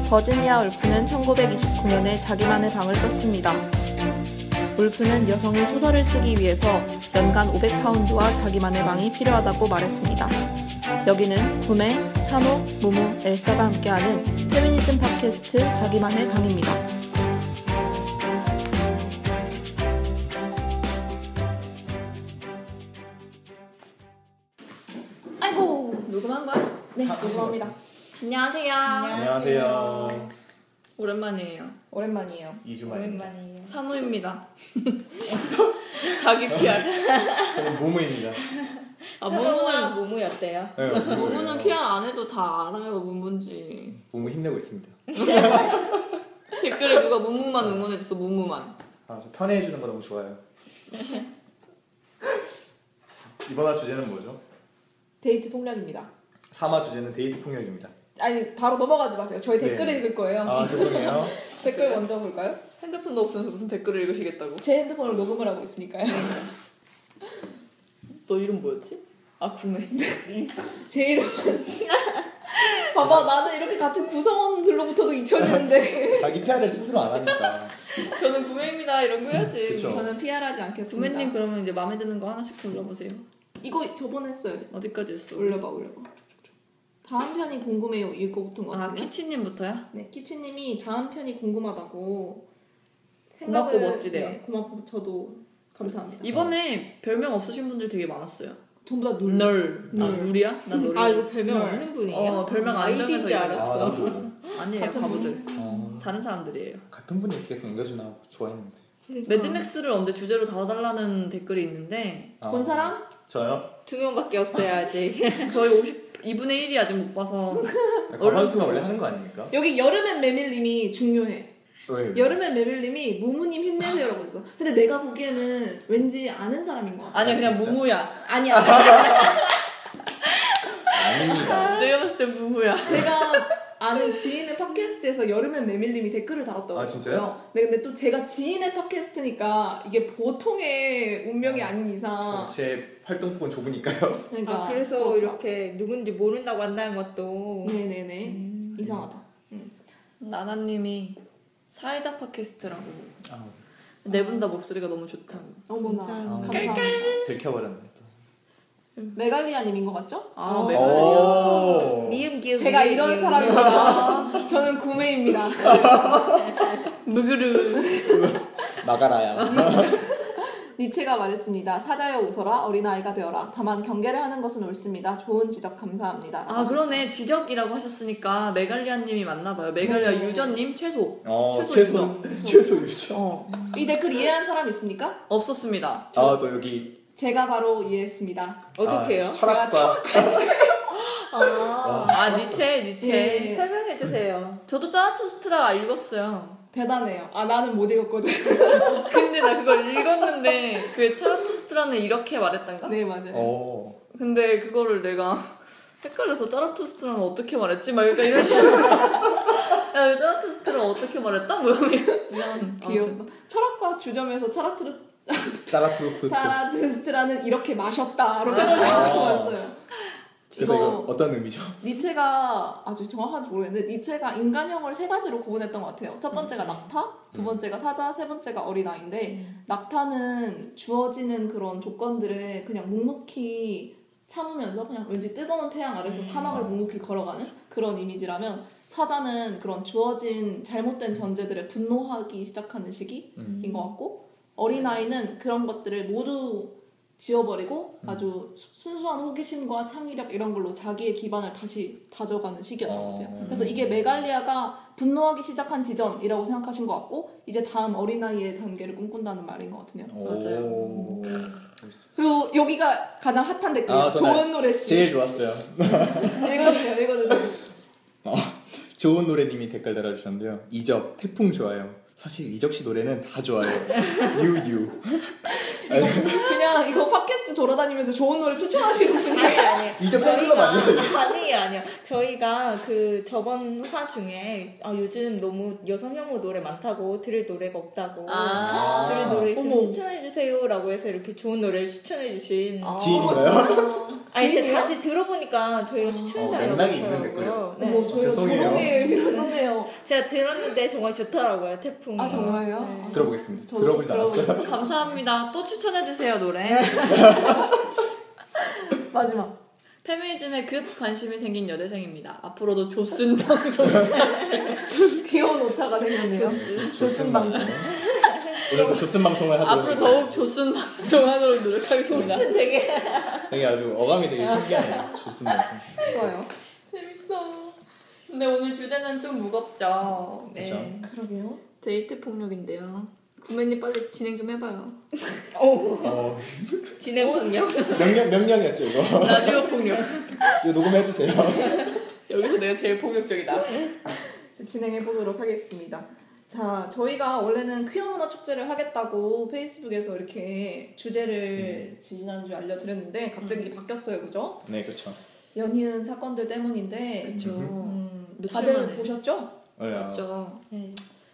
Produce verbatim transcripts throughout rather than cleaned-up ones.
버지니아 울프는 천구백이십구 년에 자기만의 방을 썼습니다. 울프는 여성이 소설을 쓰기 위해서 연간 오백 파운드와 자기만의 방이 필요하다고 말했습니다. 여기는 구매, 산호, 무무, 엘사가 함께하는 페미니즘 팟캐스트 자기만의 방입니다. 아이고, 녹음한 거야? 네, 녹음합니다. 안녕하세요. 안녕하세요. 오랜만이에요. 오랜만이에요. 이 주 만에. 오랜만이에요. 산호입니다. 자기 피알. 저는 무무입니다. 아, 무무는 무무였대요. 네, 무무는 피알 안 해도 다 알아요. 무무인지. 무무 힘내고 있습니다. 댓글에 누가 무무만 응원해줬어. 무무만. 아, 저 편애해주는 거 너무 좋아요. 이번 화 주제는 뭐죠? 데이트 폭력입니다. 삼 화 주제는 데이트 폭력입니다. 아니, 바로 넘어가지 마세요. 저희 댓글 네. 읽을 거예요. 아, 죄송해요. 댓글 먼저 볼까요? 핸드폰도 없으면서 무슨 댓글을 읽으시겠다고? 제 핸드폰으로 녹음을 하고 있으니까요. 너 이름 뭐였지? 아, 구매. 제 이름은 봐봐, 나는 이렇게 같은 구성원들로부터도 잊혀지는데. 자기 피아를 스스로 안 하니까. 저는 구매입니다 이런 거 해야지. 그쵸. 저는 피알하지 않겠습니다. 구매님 그러면 이제 마음에 드는 거 하나씩 골라보세요. 이거 저번에 했어요. 어디까지 했어? 올려봐 올려봐. 다음 편이 궁금해요. 이거 같은 거 아, 같은데. 키치님부터야? 네, 키치님이 다음 편이 궁금하다고 고맙고 생각을- 멋지대요. 네, 고맙고 저도 감사합니다. 이번에 별명 없으신 분들 되게 많았어요. 전부 다 눌. 널. 아, 널. 룰이야? 나 널. 아 이거 별명 널. 없는 분이에요? 어, 별명 안 아이디인 정해서 줄 이거. 알았어. 아, 나도. 아니에요, 같은 바보들. 어, 다른 사람들이에요. 같은 분이 계속 옮겨주나 좋아했는데. 매드맥스를 언제 주제로 다뤄달라는 댓글이 있는데 아, 본 사람? 저요? 두 명밖에 없어요 아직. 저희 오십이분의 일이 아직 못 봐서 과반수만 원래 하는 거 아닙니까? 여기 여름엔 메밀님이 중요해. 왜? 여름엔 메밀님이 무무님 힘내세요라고 했어. 근데 내가 보기에는 왠지 아는 사람인 것 같아. 아니야, 그냥 진짜? 무무야. 아니야. 아닙니다. 내가 봤을 때 무무야. 제가 아는 지인의 팟캐스트에서 여름엔 메밀님이 댓글을 달았더라고요. 아, 진짜요? 네, 근데 또 제가 지인의 팟캐스트니까 이게 보통의 운명이 아닌 이상. 저- 제 활동폭은 좁으니까요. 그러니까 아, 그래서 그렇더라. 이렇게 누군지 모른다고 한다는 것도. 네네네. 음. 이상하다. 나나님이 사이다 팟캐스트라고. 아, 네 분 다 목소리가 너무 좋다고. 어머나. 감사합니다. 감사합니다. 들켜버렸네. 메갈리아님인 것 같죠? 아, 어. 메갈리아. 오. 니은 기억. 제가 니은, 이런 니은. 사람입니다. 저는 구매입니다. 무그르. 나가라야. 니체가 말했습니다. 사자여 웃어라 어린아이가 되어라. 다만 경계를 하는 것은 옳습니다. 좋은 지적 감사합니다. 아, 그러네. 지적이라고 하셨으니까 메갈리아님이 맞나봐요. 메갈리아 네. 유저님 최소. 어, 최소 최소 최소 유저. 어, 이 댓글 이해한 사람 있습니까? 없었습니다. 아, 또 여기 제가 바로 이해했습니다. 어떻게요? 아, 철학과 아, 아, 니체, 니체. 예. 설명해 주세요. 저도 짜라투스트라 읽었어요. 대단해요. 아 나는 못 읽었거든. 근데 나 그걸 읽었는데 그 짜라투스트라는 이렇게 말했단가? 네 맞아요. 어. 근데 그거를 내가 헷갈려서 짜라투스트라는 어떻게 말했지? 막 약간 이런 식으로. 야, 짜라투스트라 어떻게 말했다? 뭐 이런. 귀엽다. 철학과 주점에서 차라트르 짜라투르스. 차라투스트라는 이렇게 마셨다로 표현을 아. 하고 왔어요. 그래서 이거 이거 어떤 의미죠? 니체가 아주 정확한지 모르겠는데 니체가 인간형을 세 가지로 구분했던 것 같아요. 첫 번째가 낙타, 두 번째가 사자, 세 번째가 어린아이인데 낙타는 주어지는 그런 조건들을 그냥 묵묵히 참으면서 그냥 왠지 뜨거운 태양 아래서 사막을 묵묵히 걸어가는 그런 이미지라면 사자는 그런 주어진 잘못된 전제들에 분노하기 시작하는 시기인 음. 것 같고 어린아이는 그런 것들을 모두 지워버리고 아주 수- 순수한 호기심과 창의력 이런 걸로 자기의 기반을 다시 다져가는 시기였던 것 같아요. 어. 그래서 이게 메갈리아가 분노하기 시작한 지점이라고 생각하신 것 같고 이제 다음 어린아이의 단계를 꿈꾼다는 말인 것 같은데요. 맞아요. 오. 그리고 여기가 가장 핫한 댓글이에요. 아, 저는 좋은 노래 씨. 제일 좋았어요. 읽어주세요. 읽어주세요. 어, 좋은 노래님이 댓글 달아주셨는데요. 이적 태풍 좋아요. 사실 이적 씨 노래는 다 좋아요. 유유. 그냥 이거 팟캐스트 돌아다니면서 좋은 노래 추천하시는 분이 아니 아니. 이적 팬클럽 아니에요? 아니에요 아니요. 저희가 그 저번 화 중에 아 요즘 너무 여성 혐오 노래 많다고 들을 노래가 없다고. 아. 들을 노래 있으면 어머. 추천해 주세요라고 해서 이렇게 좋은 노래를 추천해 주신. 아, 지인인가요? 진짜? 아니 제가 지인이요? 다시 들어보니까 저희가 아. 추천해달라고 어, 맥락이 있는 하더라고요. 네. 네. 뭐 저희가 죄송해요. 조롱의 의미로 썼네요. 제가 들었는데 정말 좋더라고요 태풍이. 아, 정말요? 네. 들어보겠습니다. 저도 들어보지 않았어요. 들어보겠습니다. 감사합니다. 또 추천해주세요, 노래. 마지막. 페미니즘에 급 관심이 생긴 여대생입니다. 앞으로도 조슨 방송 귀여운 오타가 생겼네요. 조슨 방송. 오늘도 조슨 방송을 하도록 앞으로 더욱 조슨 방송하도록 노력하겠습니다. 무슨 되게 되게 아주 어감이 되게 신기하네요. 조슨 방송. 좋아요. 재밌어. 근데 오늘 주제는 좀 무겁죠. 네. 그러게요. 데이트 폭력인데요. 구매님 빨리 진행 좀 해봐요. 오 어, 진행 폭력. 명령 명령이었죠 이거. 라디오 폭력. 이거 녹음해 주세요. 여기서 내가 제일 폭력적이다. 진행해 보도록 하겠습니다. 자, 저희가 원래는 퀴어 문화 축제를 하겠다고 페이스북에서 이렇게 주제를 지난주에 알려드렸는데 갑자기 이게 바뀌었어요, 그죠? 네, 그렇죠. 연이은 사건들 때문인데 그렇죠. 음, 며칠 다들 만에. 보셨죠? 맞죠. 네.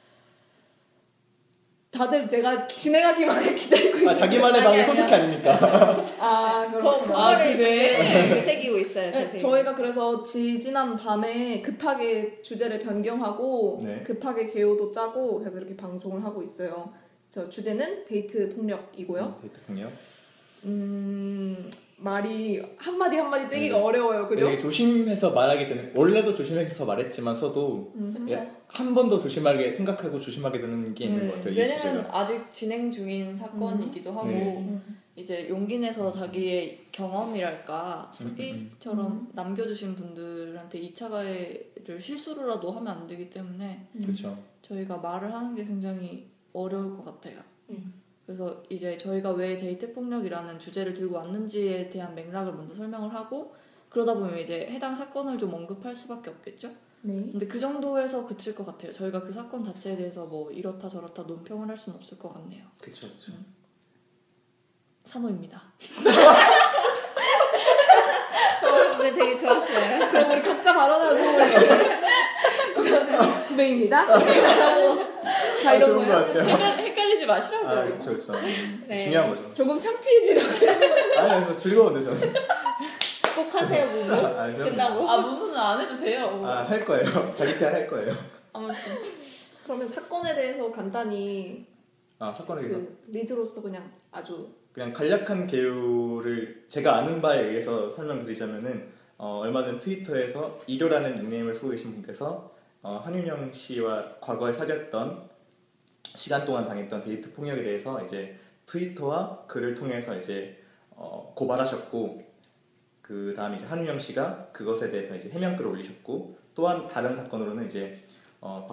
다들 내가 진행하기만 해 기다리고 있는 아 자기만의 방이 아니, 솔직히 아닙니까? 아, 그거를 아, 그래? 새기고 있어요. 네, 자세히. 저희가 그래서 지지난 밤에 급하게 주제를 변경하고 네. 급하게 개요도 짜고 해서 이렇게 방송을 하고 있어요. 저 주제는 데이트 폭력이고요. 데이트 폭력. 음, 말이 한마디 한마디 떼기가 네. 어려워요. 그죠? 되게 조심해서 말하게 되는. 원래도 조심해서 말했지만서도 음, 예, 한 번 더 조심하게 생각하고 조심하게 되는 게 있는 음, 것 같아요. 이 왜냐면 주제가. 아직 진행 중인 사건이기도 하고 네. 음. 이제 용기 내서 자기의 경험이랄까 수기처럼 음. 남겨주신 분들한테 이 차 가해를 실수로라도 하면 안 되기 때문에 그렇죠. 저희가 말을 하는 게 굉장히 어려울 것 같아요. 음. 그래서 이제 저희가 왜 데이트 폭력이라는 주제를 들고 왔는지에 대한 맥락을 먼저 설명을 하고 그러다 보면 이제 해당 사건을 좀 언급할 수밖에 없겠죠. 네. 근데 그 정도에서 그칠 것 같아요. 저희가 그 사건 자체에 대해서 뭐 이렇다 저렇다 논평을 할 수는 없을 것 같네요. 그렇죠. 그렇죠. 산호입니다. 어, 네, 되게 좋았어요. 그럼 우리 각자 발언하고 저는 구매입니다. 다 아, 이런 좋은 것 거예요. 같아요. 헷갈, 헷갈리지 마시라고요. 아, 그렇죠, 그렇죠. 네. 중요한 거죠. 조금 창피해지려고. 아니, 저 즐거운데 저는. 꼭 하세요, 부부. 아, 그럼요. 끝나고. 아 부부는 안 해도 돼요. 아, 할 거예요. 자기 PR 할 거예요. 아무튼 그러면 사건에 대해서 간단히 아, 사건에 대해서 그 리드로서 그냥 아주 그냥 간략한 개요를 제가 아는 바에 의해서 설명드리자면은 어, 얼마 전 트위터에서 이료라는 닉네임을 쓰고 계신 분께서 어, 한윤영 씨와 과거에 사귀었던 시간 동안 당했던 데이트 폭력에 대해서 이제 트위터와 글을 통해서 이제 어, 고발하셨고 그 다음에 이제 한윤영 씨가 그것에 대해서 이제 해명글을 올리셨고 또한 다른 사건으로는 이제 어,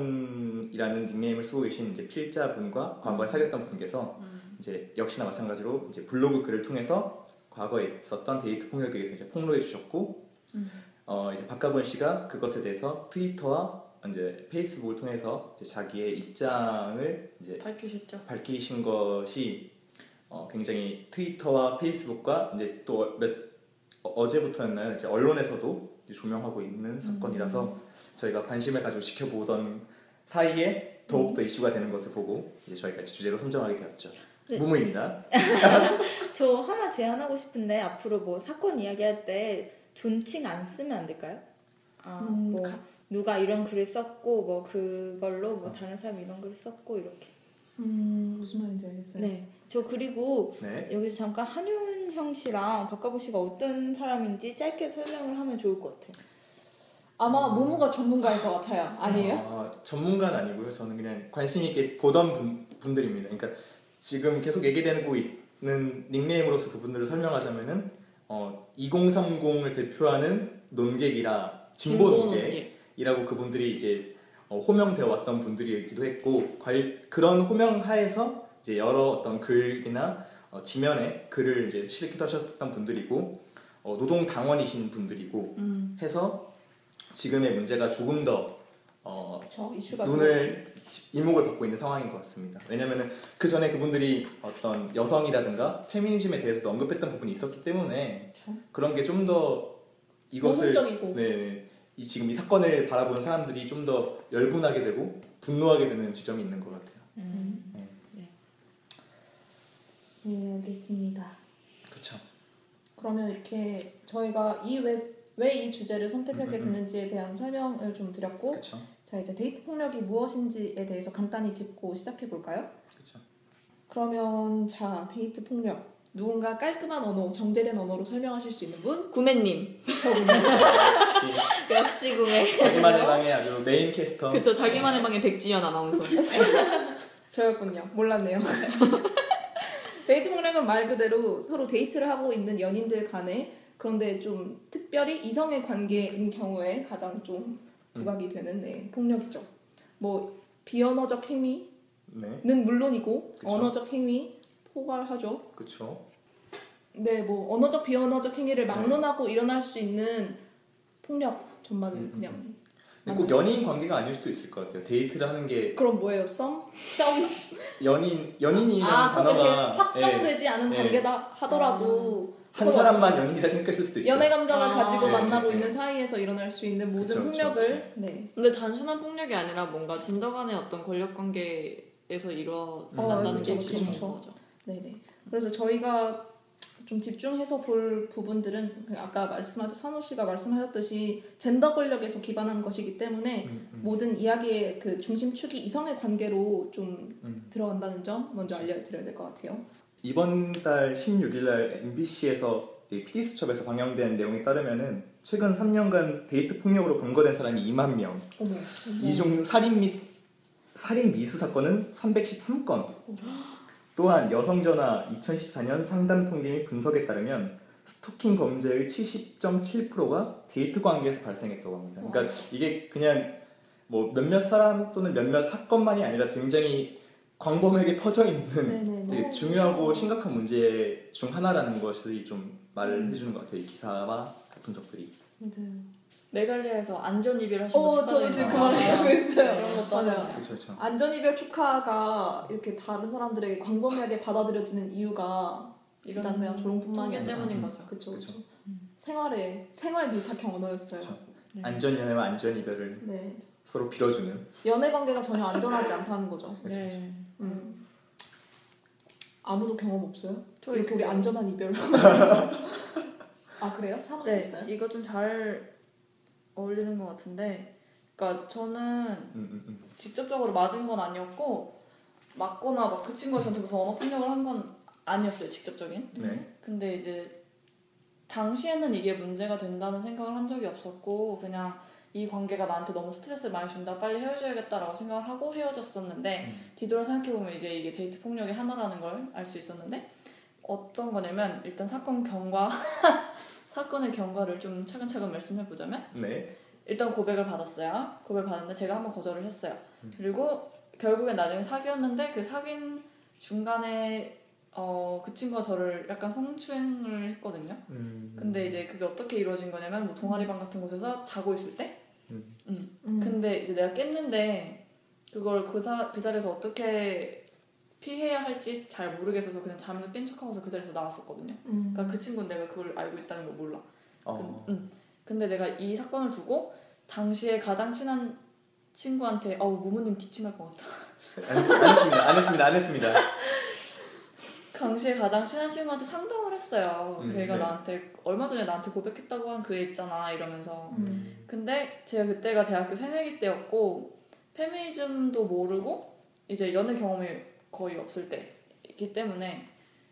박가군이라는 닉네임을 쓰고 계신 이제 피해자분과 과거에 사귀었던 분께서 음. 이제 역시나 마찬가지로 이제 블로그 글을 통해서 과거에 있었던 데이트 폭력에 대해서 이제 폭로해 주셨고 음. 어, 이제 박가군 씨가 그것에 대해서 트위터와 이제 페이스북을 통해서 이제 자기의 입장을 이제 밝히셨죠. 밝히신 것이 어, 굉장히 트위터와 페이스북과 이제 또 몇 어제부터였나요? 이제 언론에서도 이제 조명하고 있는 사건이라서 저희가 관심을 가지고 지켜보던 사이에 더욱더 이슈가 되는 것을 보고 이제 저희가 이제 주제로 선정하게 되었죠. 네. 무무입니다. 저 하나 제안하고 싶은데 앞으로 뭐 사건 이야기할 때 존칭 안 쓰면 안 될까요? 아, 음, 뭐 가- 누가 이런 글을 썼고 뭐 그걸로 뭐 다른 사람이 이런 글을 썼고 이렇게. 음, 무슨 말인지 알겠어요. 네. 저 그리고 네. 여기서 잠깐 한윤형 씨랑 박가부 씨가 어떤 사람인지 짧게 설명을 하면 좋을 것 같아요. 아마 모모가 전문가일 것 같아요. 아니에요? 어, 전문가는 아니고요. 저는 그냥 관심 있게 보던 분, 분들입니다. 그러니까 지금 계속 얘기되고 있는 닉네임으로서 그분들을 설명하자면은 어, 이공삼공을 대표하는 논객이라 진보 논객이라고 그분들이 이제 어, 호명되어 왔던 분들이기도 했고 관, 그런 호명 하에서 이제 여러 어떤 글이나 어, 지면에 글을 이제 실기도 하셨던 분들이고 어, 노동당원이신 분들이고 음. 해서 지금의 문제가 조금 더 어, 저 이슈가 눈을 이목을 받고 있는 상황인 것 같습니다. 왜냐면은 그 전에 그분들이 어떤 여성이라든가 페미니즘에 대해서도 언급했던 부분이 있었기 때문에 그렇죠. 그런 게 좀 더 이것을 모순적이고. 네, 이 지금 이 사건을 바라보는 사람들이 좀 더 열분하게 되고 분노하게 되는 지점이 있는 것 같아요. 음. 네, 알겠습니다. 그렇죠. 그러면 이렇게 저희가 이 왜 이 주제를 선택하게 음, 음, 음. 됐는지에 대한 설명을 좀 드렸고, 그렇죠. 자 이제 데이트 폭력이 무엇인지에 대해서 간단히 짚고 시작해 볼까요? 그렇죠. 그러면 자 데이트 폭력 누군가 깔끔한 언어, 정제된 언어로 설명하실 수 있는 분? 구매님. 저군요. 역시 역시 구매. 자기만의 방의 아주 메인 캐스터. 그쵸, 자기만의 방의 백지연 아나운서. 저였군요. 몰랐네요. 데이트 폭력은 말 그대로 서로 데이트를 하고 있는 연인들 간에, 그런데 좀 특별히 이성의 관계인 경우에 가장 좀 부각이 되는 네, 폭력이죠. 뭐 비언어적 행위는 네. 물론이고 그쵸. 언어적 행위 포괄하죠. 그렇죠. 네, 뭐 언어적 비언어적 행위를 막론하고 일어날 수 있는 폭력 전반을 음, 음, 그냥. 근데 꼭 연인 관계가 아닐 수도 있을 것 같아요. 데이트를 하는 게 그럼 뭐예요? 썸? 썸? 연인 연인이라는 아, 그렇게 단어가 예, 확정되지 않은 예. 관계다 하더라도 한 사람만 연인이라 생각했을 수도 있죠. 연애 감정을 아. 가지고 네, 만나고 네, 네. 있는 사이에서 일어날 수 있는 모든 그쵸, 그쵸, 폭력을 그쵸. 네. 근데 단순한 폭력이 아니라 뭔가 젠더 간의 어떤 권력 관계에서 일어난다는 어, 게 그쵸, 핵심인 그쵸. 거죠. 네네. 그래서 저희가 좀 집중해서 볼 부분들은 아까 말씀하셨 산호 씨가 말씀하셨듯이 젠더 권력에서 기반한 것이기 때문에 음, 음. 모든 이야기의 그 중심축이 이성의 관계로 좀 음. 들어간다는 점 먼저 알려드려야 될 것 같아요. 이번 달 십육 일 날 엠비씨에서 피디수첩에서 방영된 내용에 따르면은 최근 삼 년간 데이트 폭력으로 검거된 사람이 이만 명. 어머. 이중 살인 및 살인 미수 사건은 삼백십삼 건. 또한 여성전화 이천십사 년 상담 통계 및 분석에 따르면 스토킹 범죄의 칠십 점 칠 퍼센트가 데이트 관계에서 발생했다고 합니다. 그러니까 이게 그냥 뭐 몇몇 사람 또는 몇몇 사건만이 아니라 굉장히 광범위하게 퍼져 있는 네네. 되게 중요하고 심각한 문제 중 하나라는 것이 좀 말을 음. 해주는 것 같아요. 이 기사와 분석들이. 네. 메갈리아에서 안전 이별 하신 거 어, 저도 지금 그 말을 하고 있어요. 이런 것도 맞아요. 하잖아요. 그렇죠, 그렇죠. 안전이별 축하가 이렇게 다른 사람들에게 광범위하게 받아들여지는 이유가 일단 그냥 조롱뿐만이 통계 아니라 때문인 음. 거죠. 그쵸 그쵸. 그쵸. 생활에 생활 밀착형 언어였어요. 그쵸. 네. 안전 연애와 안전 이별을 네. 서로 빌어주는. 연애 관계가 전혀 안전하지 않다는 거죠. 네. 음. 아무도 경험 없어요? 저 이렇게 우리 있어요. 안전한 이별. 아 그래요? 산호 씨 네, 있어요? 이거 좀 잘 어울리는 것 같은데, 그러니까 저는 음, 음, 음. 직접적으로 맞은 건 아니었고 맞거나 막 그 친구가 저한테 무슨 언어 폭력을 한 건 아니었어요, 직접적인. 네. 근데 이제 당시에는 이게 문제가 된다는 생각을 한 적이 없었고 그냥 이 관계가 나한테 너무 스트레스를 많이 준다, 빨리 헤어져야겠다라고 생각을 하고 헤어졌었는데 음. 뒤돌아 생각해보면 이제 이게 데이트 폭력의 하나라는 걸 알 수 있었는데, 어떤 거냐면 일단 사건 경과 사건의 경과를 좀 차근차근 말씀해보자면, 네. 일단 고백을 받았어요. 고백을 받았는데 제가 한번 거절을 했어요. 음. 그리고 결국엔 나중에 사귀었는데 그 사귄 중간에 어, 그 친구가 저를 약간 성추행을 했거든요. 음. 근데 이제 그게 어떻게 이루어진 거냐면 뭐 동아리방 같은 곳에서 자고 있을 때. 음. 음. 음. 근데 이제 내가 깼는데 그걸 그, 사, 그 자리에서 어떻게 피해야 할지 잘 모르겠어서 그냥 잠에서 깬 척하고서 그 자리에서 나왔었거든요. 음. 그러니까 그 친구는 내가 그걸 알고 있다는 걸 몰라. 어. 근, 음. 근데 내가 이 사건을 두고 당시에 가장 친한 친구한테 어우 모모님 기침할 것 같다. 안, 했, 안 했습니다. 안 했습니다. 안 했습니다. 당시에 가장 친한 친구한테 상담을 했어요. 음, 그 애가 네. 나한테 얼마 전에 나한테 고백했다고 한 그 애 있잖아 이러면서. 음. 근데 제가 그때가 대학교 새내기 때였고 페미니즘도 모르고 이제 연애 경험이 거의 없을 때이기 때문에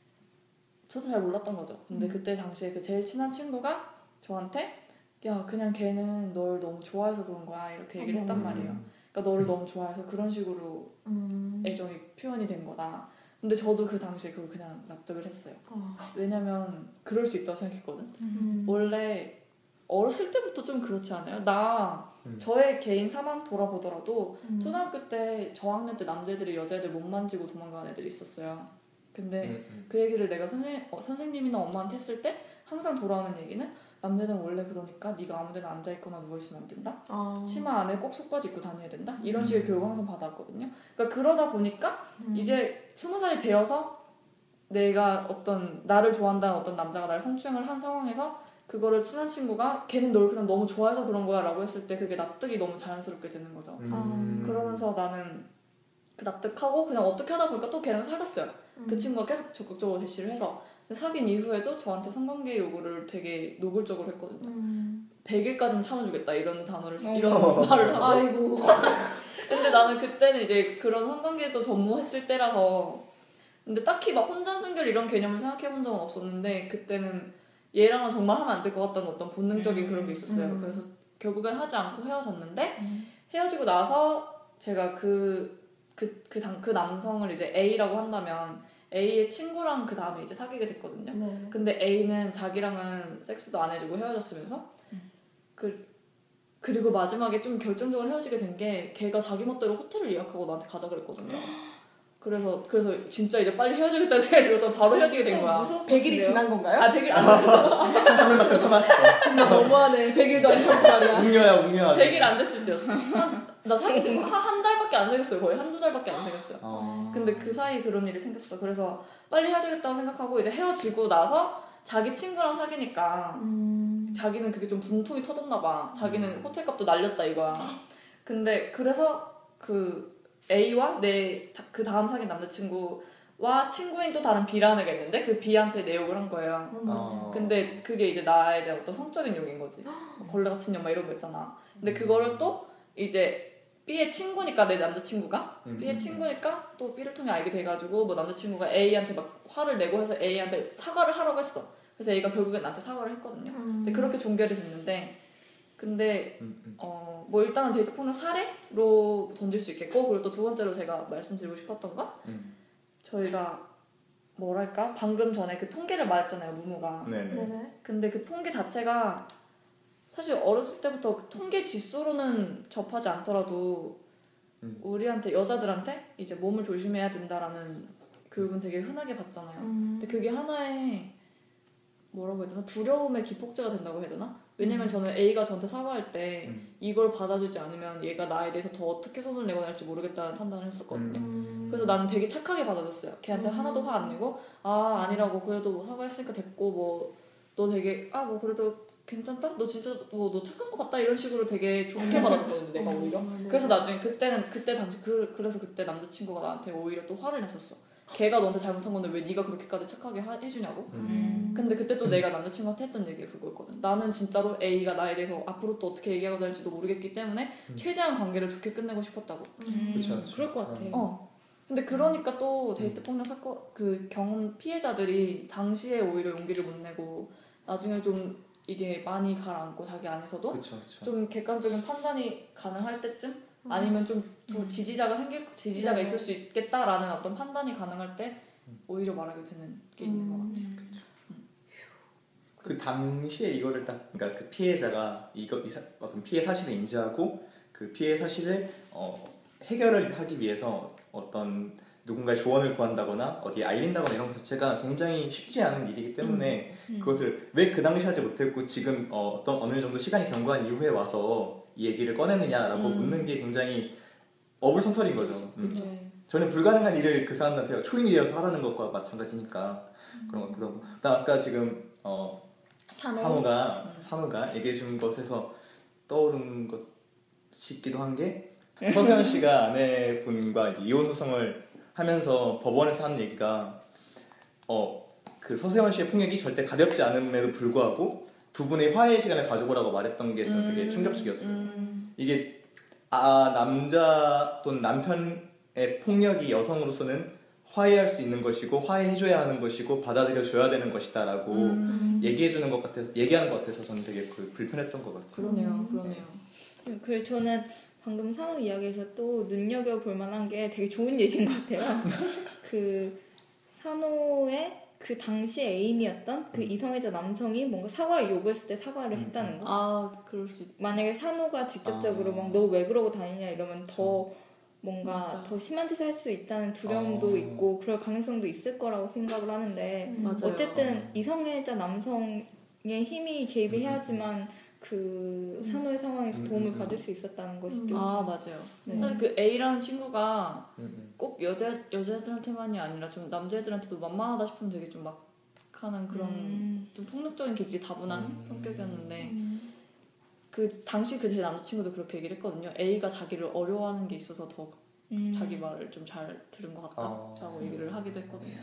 저도 잘 몰랐던 거죠. 근데 음. 그때 당시에 그 제일 친한 친구가 저한테 야 그냥 걔는 널 너무 좋아해서 그런 거야 이렇게 얘기를 어머. 했단 말이에요. 그러니까 너를 너무 좋아해서 그런 식으로 음. 애정이 표현이 된 거다. 근데 저도 그 당시에 그걸 그냥 납득을 했어요. 아. 왜냐면 그럴 수 있다고 생각했거든. 음. 원래 어렸을 때부터 좀 그렇지 않아요? 나 음. 저의 개인 사망 돌아보더라도 음. 초등학교 때 저학년 때 남자애들이 여자애들 못 만지고 도망가는 애들이 있었어요. 근데 음, 음. 그 얘기를 내가 선생, 어, 선생님이나 엄마한테 했을 때 항상 돌아오는 얘기는 남자들은 원래 그러니까 네가 아무데나 앉아있거나 누워있으면 안 된다. 아. 치마 안에 꼭 속바지 입고 다녀야 된다. 이런 식의 음. 교육을 항상 받았거든요. 그러니까 그러다 보니까 음. 이제 스무 살이 되어서 내가 어떤 나를 좋아한다는 어떤 남자가 나를 성추행을 한 상황에서 그거를 친한 친구가 걔는 널 그냥 너무 좋아해서 그런 거야 라고 했을 때 그게 납득이 너무 자연스럽게 되는 거죠. 음. 그러면서 나는 그 납득하고 그냥 어떻게 하다 보니까 또 걔랑 사귀었어요. 음. 그 친구가 계속 적극적으로 대시를 해서 사귄 이후에도 저한테 성관계 요구를 되게 노골적으로 했거든요. 음. 백 일까지는 참아주겠다 이런 단어를 쓰- 어. 이런 말을 하고. 아이고. 근데 나는 그때는 이제 그런 성관계도 전무했을 때라서 근데 딱히 막 혼전 순결 이런 개념을 생각해 본 적은 없었는데 그때는 얘랑은 정말 하면 안 될 것 같다는 어떤 본능적인 그런 게 있었어요. 음. 그래서 결국엔 하지 않고 헤어졌는데 음. 헤어지고 나서 제가 그 그 그 당 그 남성을 이제 A라고 한다면 A의 친구랑 그 다음에 이제 사귀게 됐거든요. 네. 근데 A는 자기랑은 섹스도 안 해주고 헤어졌으면서 그 그리고 마지막에 좀 결정적으로 헤어지게 된 게 걔가 자기 멋대로 호텔을 예약하고 나한테 가자 그랬거든요. 그래서 그래서 진짜 이제 빨리 헤어지겠다는 생각이 들어서 바로 헤어지게 된 거야. 무서울 것 백 일이 같은데요? 지난 건가요? 아 백 일 안 됐어. 참을 만큼 참았어. 정말 너무하네. 백 일도 안 참고 말이야. 웅녀야 웅녀야. 백 일 안 됐을 때였어. 한, 나 사귄 한 달밖에 안 생겼어요. 거의 한두 달밖에 안 생겼어요. 어. 근데 그 사이 그런 일이 생겼어. 그래서 빨리 헤어지겠다고 생각하고 이제 헤어지고 나서 자기 친구랑 사귀니까 음. 자기는 그게 좀 분통이 터졌나 봐. 자기는 음. 호텔값도 날렸다 이거야. 근데 그래서 그 A와 내 그 다음 사귄 남자친구와 친구인 또 다른 B라는 애가 있는데 그 B한테 내 욕을 한 거예요. 어. 근데 그게 이제 나에 대한 어떤 성적인 욕인 거지. 뭐 걸레 같은 년 막 이런 거 있잖아. 근데 그거를 또 이제 B의 친구니까 내 남자친구가 음. B의 친구니까 또 B를 통해 알게 돼가지고 뭐 남자친구가 A한테 막 화를 내고 해서 A한테 사과를 하라고 했어. 그래서 A가 결국엔 나한테 사과를 했거든요. 근데 그렇게 종결이 됐는데 근데 음, 음. 어 뭐 일단은 데이트 폭력 사례로 던질 수 있겠고 그리고 또 두 번째로 제가 말씀드리고 싶었던 건 음. 저희가 뭐랄까 방금 전에 그 통계를 말했잖아요 무무가. 네네. 네네. 근데 그 통계 자체가 사실 어렸을 때부터 그 통계 지수로는 접하지 않더라도 음. 우리한테 여자들한테 이제 몸을 조심해야 된다라는 교육은 되게 흔하게 받잖아요. 음. 근데 그게 하나의 뭐라고 해야 되나 두려움의 기폭제가 된다고 해야 되나? 왜냐면 저는 A가 저한테 사과할 때 음. 이걸 받아주지 않으면 얘가 나에 대해서 더 어떻게 손을 내거나 할지 모르겠다는 판단을 했었거든요. 음. 그래서 나는 되게 착하게 받아줬어요. 걔한테 음. 하나도 화 안 내고 아 아니라고 그래도 뭐 사과했으니까 됐고 뭐 너 되게 아 뭐 그래도 괜찮다? 너 진짜 뭐 너 착한 것 같다 이런 식으로 되게 좋게 받아줬거든요. 내가 오히려. 음, 네. 그래서 나중에 그때는 그때 당시 그 그래서 그때 남자친구가 나한테 오히려 또 화를 냈었어. 걔가 너한테 잘못한 건데 왜 네가 그렇게까지 착하게 하, 해주냐고. 음. 근데 그때 또 내가 남자친구한테 했던 얘기가 그거였거든. 나는 진짜로 A가 나에 대해서 앞으로 또 어떻게 얘기하고 다닐지도 모르겠기 때문에 음. 최대한 관계를 좋게 끝내고 싶었다고. 음, 그쵸, 그쵸. 그럴 것 같아. 어. 근데 그러니까 또 데이트 폭력 사건 그 경험 피해자들이 당시에 오히려 용기를 못 내고 나중에 좀 이게 많이 가라앉고 자기 안에서도 그쵸 그쵸. 좀 객관적인 판단이 가능할 때쯤 아니면 좀 더 지지자가 생길 지지자가 네. 있을 수 있겠다라는 어떤 판단이 가능할 때 오히려 말하게 되는 게 있는 것 같아요. 그 당시에 이거를 딱 그러니까 그 피해자가 이거 이 사, 어떤 피해 사실을 인지하고 그 피해 사실을 어, 해결을 하기 위해서 어떤 누군가의 조언을 구한다거나 어디에 알린다거나 이런 것 자체가 굉장히 쉽지 않은 일이기 때문에 음. 그것을 왜 그 당시 하지 못했고 지금 어, 어떤 어느 정도 시간이 경과한 이후에 와서 이 얘기를 꺼내느냐라고 음. 묻는 게 굉장히 어불성설인 거죠. 음. 그쵸. 저는 불가능한 일을 그 사람한테 초인이 되어서 하라는 것과 마찬가지니까 그런 것도 그렇고. 그다음 아까 지금 어, 산호. 산호가 음. 산호가 얘기해 준 것에서 떠오른 것 싶기도 한 게 서세현 씨가 아내분과 이제 이혼 소송을 하면서 법원에서 하는 얘기가 어 그 서세현 씨의 폭력이 절대 가볍지 않음에도 불구하고 두 분의 화해 시간을 가져보라고 말했던 게 저는 되게 음, 충격적이었어요. 음. 이게 아 남자 또는 남편의 폭력이 여성으로서는 화해할 수 있는 것이고 화해해줘야 하는 것이고 받아들여줘야 되는 것이다라고 음. 얘기해주는 것 같아서 얘기하는 것 같아서 저는 되게 그 불편했던 것 같아요. 그러네요, 음. 그러네요. 그리고 저는 방금 산호 이야기에서 또 눈여겨볼 만한 게 되게 좋은 예시인 것 같아요. 그 산호의 그 당시 애인이었던 그 이성애자 남성이 뭔가 사과를 요구했을 때 사과를 음. 했다는 거. 아, 그럴 수 있. 만약에 산호가 직접적으로 아. 막 너 왜 그러고 다니냐 이러면 더 뭔가 맞아. 더 심한 짓을 할 수 있다는 두려움도 아. 있고 그럴 가능성도 있을 거라고 생각을 하는데 음. 맞아요. 어쨌든 이성애자 남성의 힘이 개입을 음. 해야지만 그 산호의 상황에서 음. 도움을 음. 받을 수 있었다는 것이 음. 좀 아, 맞아요. 네. 사실 그 A라는 친구가 음, 음. 꼭 여자 여자애들한테만이 아니라 좀 남자애들한테도 만만하다 싶으면 되게 좀 막하는 그런 음. 좀 폭력적인 기질이 다분한 음. 성격이었는데 음. 그 당시 그 제 남자친구도 그렇게 얘기를 했거든요. A가 자기를 어려워하는 게 있어서 더 음. 자기 말을 좀 잘 들은 것 같다라고 아. 얘기를 하기도 했거든요.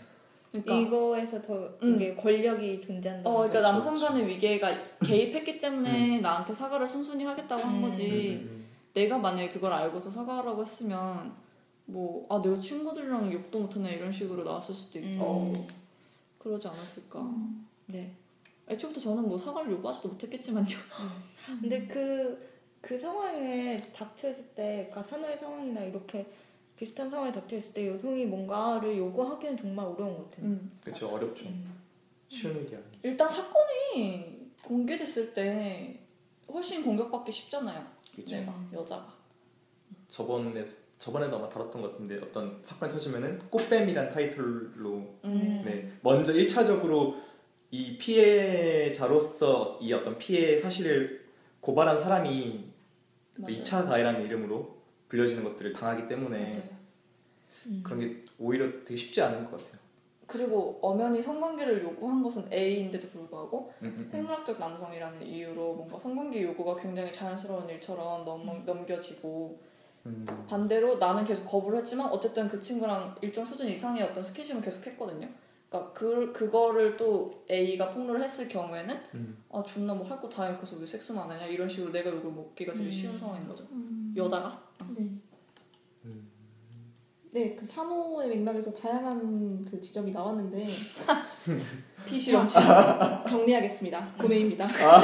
그러니까 이거에서 더 음. 이게 권력이 존재한다. 어, 그러니까 그렇죠, 남성 간의 위계가 개입했기 때문에 음. 나한테 사과를 순순히 하겠다고 한 음. 거지. 음, 음, 내가 만약에 그걸 알고서 사과하라고 했으면 뭐 아 내가 친구들이랑 욕도 못하네 이런 식으로 나왔을 수도 있고 음. 그러지 않았을까. 네. 애초부터 저는 뭐 사과를 요구하지도 못했겠지만요. 근데 그, 그 상황에 닥쳐있을 때, 그러니까 산후의 상황이나 이렇게 비슷한 상황에 닥쳐있을 때 여성이 뭔가를 요구하기는 정말 어려운 것 같아요. 음. 그렇죠. 어렵죠. 음. 쉬운 일이 아니죠. 일단 사건이 공개됐을 때 훨씬 공격받기 쉽잖아요. 그렇죠. 내가 여자가. 저번에 저번에도 아마 다뤘던 것 같은데 어떤 사건이 터지면은 꽃뱀이란 타이틀로 음. 네, 먼저 일 차적으로 이 피해자로서 이 어떤 피해 사실을 고발한 사람이 맞아요. 이 차 가해라는 이름으로 불려지는 것들을 당하기 때문에 맞아요. 음. 그런 게 오히려 되게 쉽지 않은 것 같아요. 그리고 엄연히 성관계를 요구한 것은 A인데도 불구하고 음, 음, 음. 생물학적 남성이라는 이유로 뭔가 성관계 요구가 굉장히 자연스러운 일처럼 넘, 넘겨지고 음. 반대로 나는 계속 거부를 했지만 어쨌든 그 친구랑 일정 수준 이상의 어떤 스킨십은 계속 했거든요. 그러니까 그, 그거를 또 A가 폭로를 했을 경우에는 음. 아 존나 뭐 할 거 다 해서 왜 섹스만 안 하냐 이런 식으로 내가 욕을 먹기가 되게 쉬운 음. 상황인 거죠. 음. 여자가. 네. 음. 네, 그 산호의 맥락에서 다양한 그 지점이 나왔는데 피실험 정리하겠습니다. 고메입니다.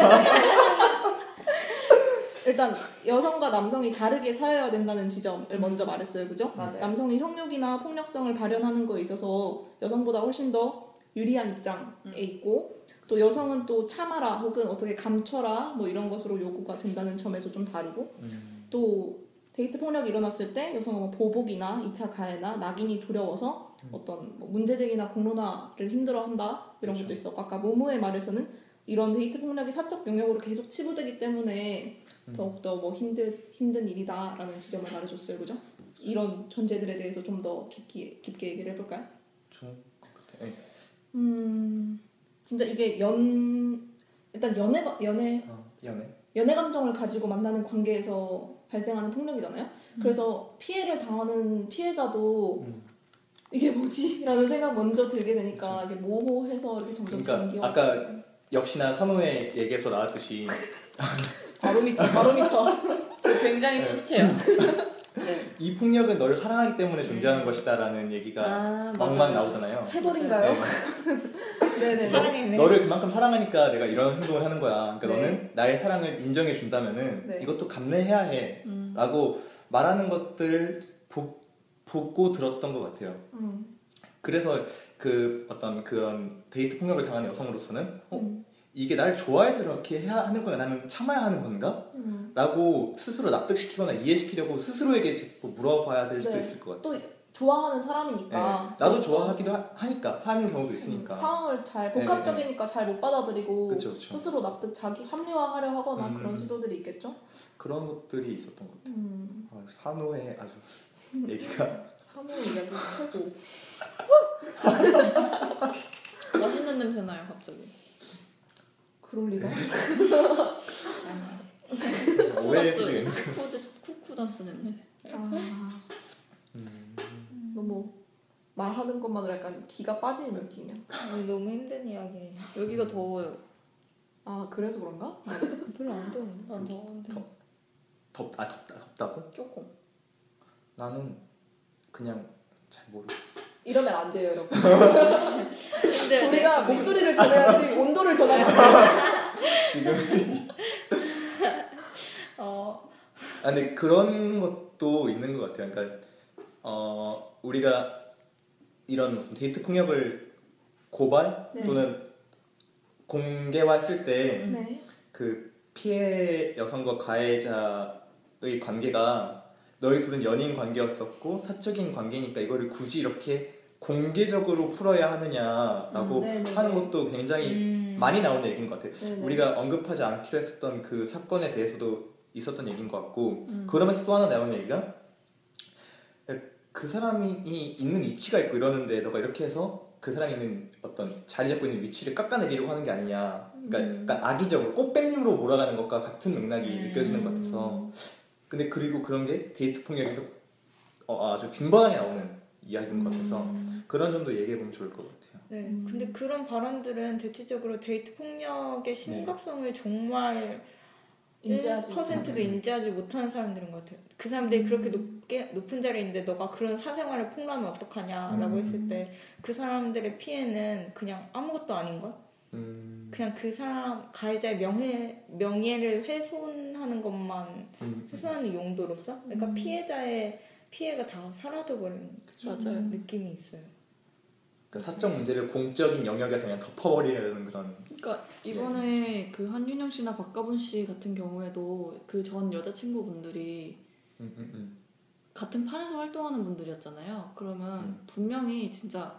일단 여성과 남성이 다르게 사여야 된다는 지점을 먼저 말했어요, 그죠? 맞아요. 남성이 성욕이나 폭력성을 발현하는 거에 있어서 여성보다 훨씬 더 유리한 입장에 음. 있고 또 여성은 또 참아라 혹은 어떻게 감춰라 뭐 이런 것으로 요구가 된다는 점에서 좀 다르고 음. 또 데이트 폭력이 일어났을 때 여성은 뭐 보복이나 이 차 가해나 낙인이 두려워서 음. 어떤 뭐 문제제기나 공론화를 힘들어한다 이런 그렇죠. 것도 있었고 아까 무무의 말에서는 이런 데이트 폭력이 사적 영역으로 계속 치부되기 때문에 음. 더욱더 뭐 힘든, 힘든 일이다라는 지점을 말해줬어요, 그죠? 이런 전제들에 대해서 좀 더 깊게, 깊게 얘기를 해볼까요? 좋은 것 같아요. 네. 음, 진짜 이게 연 일단 연애 연애 어, 연애. 연애 감정을 가지고 만나는 관계에서 발생하는 폭력이잖아요. 그래서 피해를 당하는 피해자도 음. 이게 뭐지? 라는 생각 먼저 들게 되니까 그쵸. 이게 모호해서 이렇게 점점 그러니까 전기와 아까 역시나 산호의 얘기에서 나왔듯이 바로미터 바로미터 굉장히 네. 뿌듯해요. 네. 이 폭력은 너를 사랑하기 때문에 존재하는 것이다라는 얘기가 아, 막막 맞아요. 나오잖아요. 체벌인가요? 네네. 사랑했네. 너를 그만큼 사랑하니까 내가 이런 행동을 하는 거야. 그러니까 네. 너는 나의 사랑을 인정해 준다면은 네. 이것도 감내해야 해. 음. 라고 말하는 것들 보, 보고 들었던 것 같아요. 음. 그래서 그 어떤 그런 데이트 폭력을 당하는 여성으로서는 어, 음. 이게 날 좋아해서 이렇게 해야 하는 거야. 나는 참아야 하는 건가? 음. 라고 스스로 납득시키거나 이해시키려고 스스로에게 자꾸 물어봐야 될 수도 네. 있을 것 같아요. 또 좋아하는 네. 사람이니까 나도 좋아하기도 하, 하니까 하는 경우도 있으니까. 음, 상황을 잘 네, 복합적이니까 잘 못 받아들이고 그쵸, 그쵸. 스스로 납득 자기 합리화하려 하거나 음. 그런 시도들이 있겠죠. 그런 것들이 있었던 것 같아요. 음. 아, 산호의 아주 얘기가 사모 이야기 최고. 맛있는 냄새 나요 갑자기. 그럴 리가. 오해할 쿠쿠다스 수도 있는. 쿠쿠다스 쿠쿠다스 냄새. 아, 음. 너무 말하는 것만으로 약간 기가 빠지는 느낌이야. 아니, 너무 힘든 이야기예요. 여기가 더워요. 아 그래서 그런가? 별로 안 더운데. 난 더운데. 덥, 아 덥다, 덥다고? 조금. 나는 그냥 잘 모르겠어. 이러면 안 돼요, 여러분. 힘들 우리가 목소리를 전해야지 온도를 전하면 안 돼요. 지금 어, 아 근데 그런 것도 있는 것 같아요. 그러니까 어 우리가 이런 데이트 폭력을 고발 네. 또는 공개화했을 때 네. 그 피해 여성과 가해자의 관계가 너희 둘은 연인 관계였었고 사적인 관계니까 이거를 굳이 이렇게 공개적으로 풀어야 하느냐라고 음, 네네네. 하는 것도 굉장히 음. 많이 나오는 얘기인 것 같아요. 네네. 우리가 언급하지 않기로 했었던 그 사건에 대해서도 있었던 얘기인 것 같고 음. 그러면서 또 하나 나오는 얘기가 그 사람이 있는 위치가 있고 이러는데 너가 이렇게 해서 그 사람이 있는 어떤 자리 잡고 있는 위치를 깎아내리려고 하는 게 아니냐. 그러니까 음. 약간 악의적으로 꽃뱀류로 몰아가는 것과 같은 맥락이 음. 느껴지는 것 같아서 근데 그리고 그런 게 데이트 폭력에서 어, 아주 빈번하게 나오는 이야기인 것 같아서 음. 그런 점도 얘기해보면 좋을 것 같아요. 같아요. 네. 음. 근데 그런 발언들은 대체적으로 데이트 폭력의 심각성을 정말 인지하지 일 퍼센트도 못하는. 인지하지 못하는 사람들인 것 같아요. 그 사람들이 음. 그렇게 높게, 높은 자리에 있는데 너가 그런 사생활을 폭로하면 어떡하냐라고 음. 했을 때 그 사람들의 피해는 그냥 아무것도 아닌걸? 음, 그냥 그 사람 가해자의 명예, 명예를 훼손하는 것만 음, 훼손하는 용도로서 그러니까 음. 피해자의 피해가 다 사라져버리는 맞아요. 음. 느낌이 있어요. 그러니까 사적 문제를 공적인 영역에서 그냥 덮어버리는 그런. 그러니까 이번에 그 한윤영 씨나 박가분 씨 같은 경우에도 그 전 여자친구분들이 음, 음, 음. 같은 판에서 활동하는 분들이었잖아요. 그러면 음. 분명히 진짜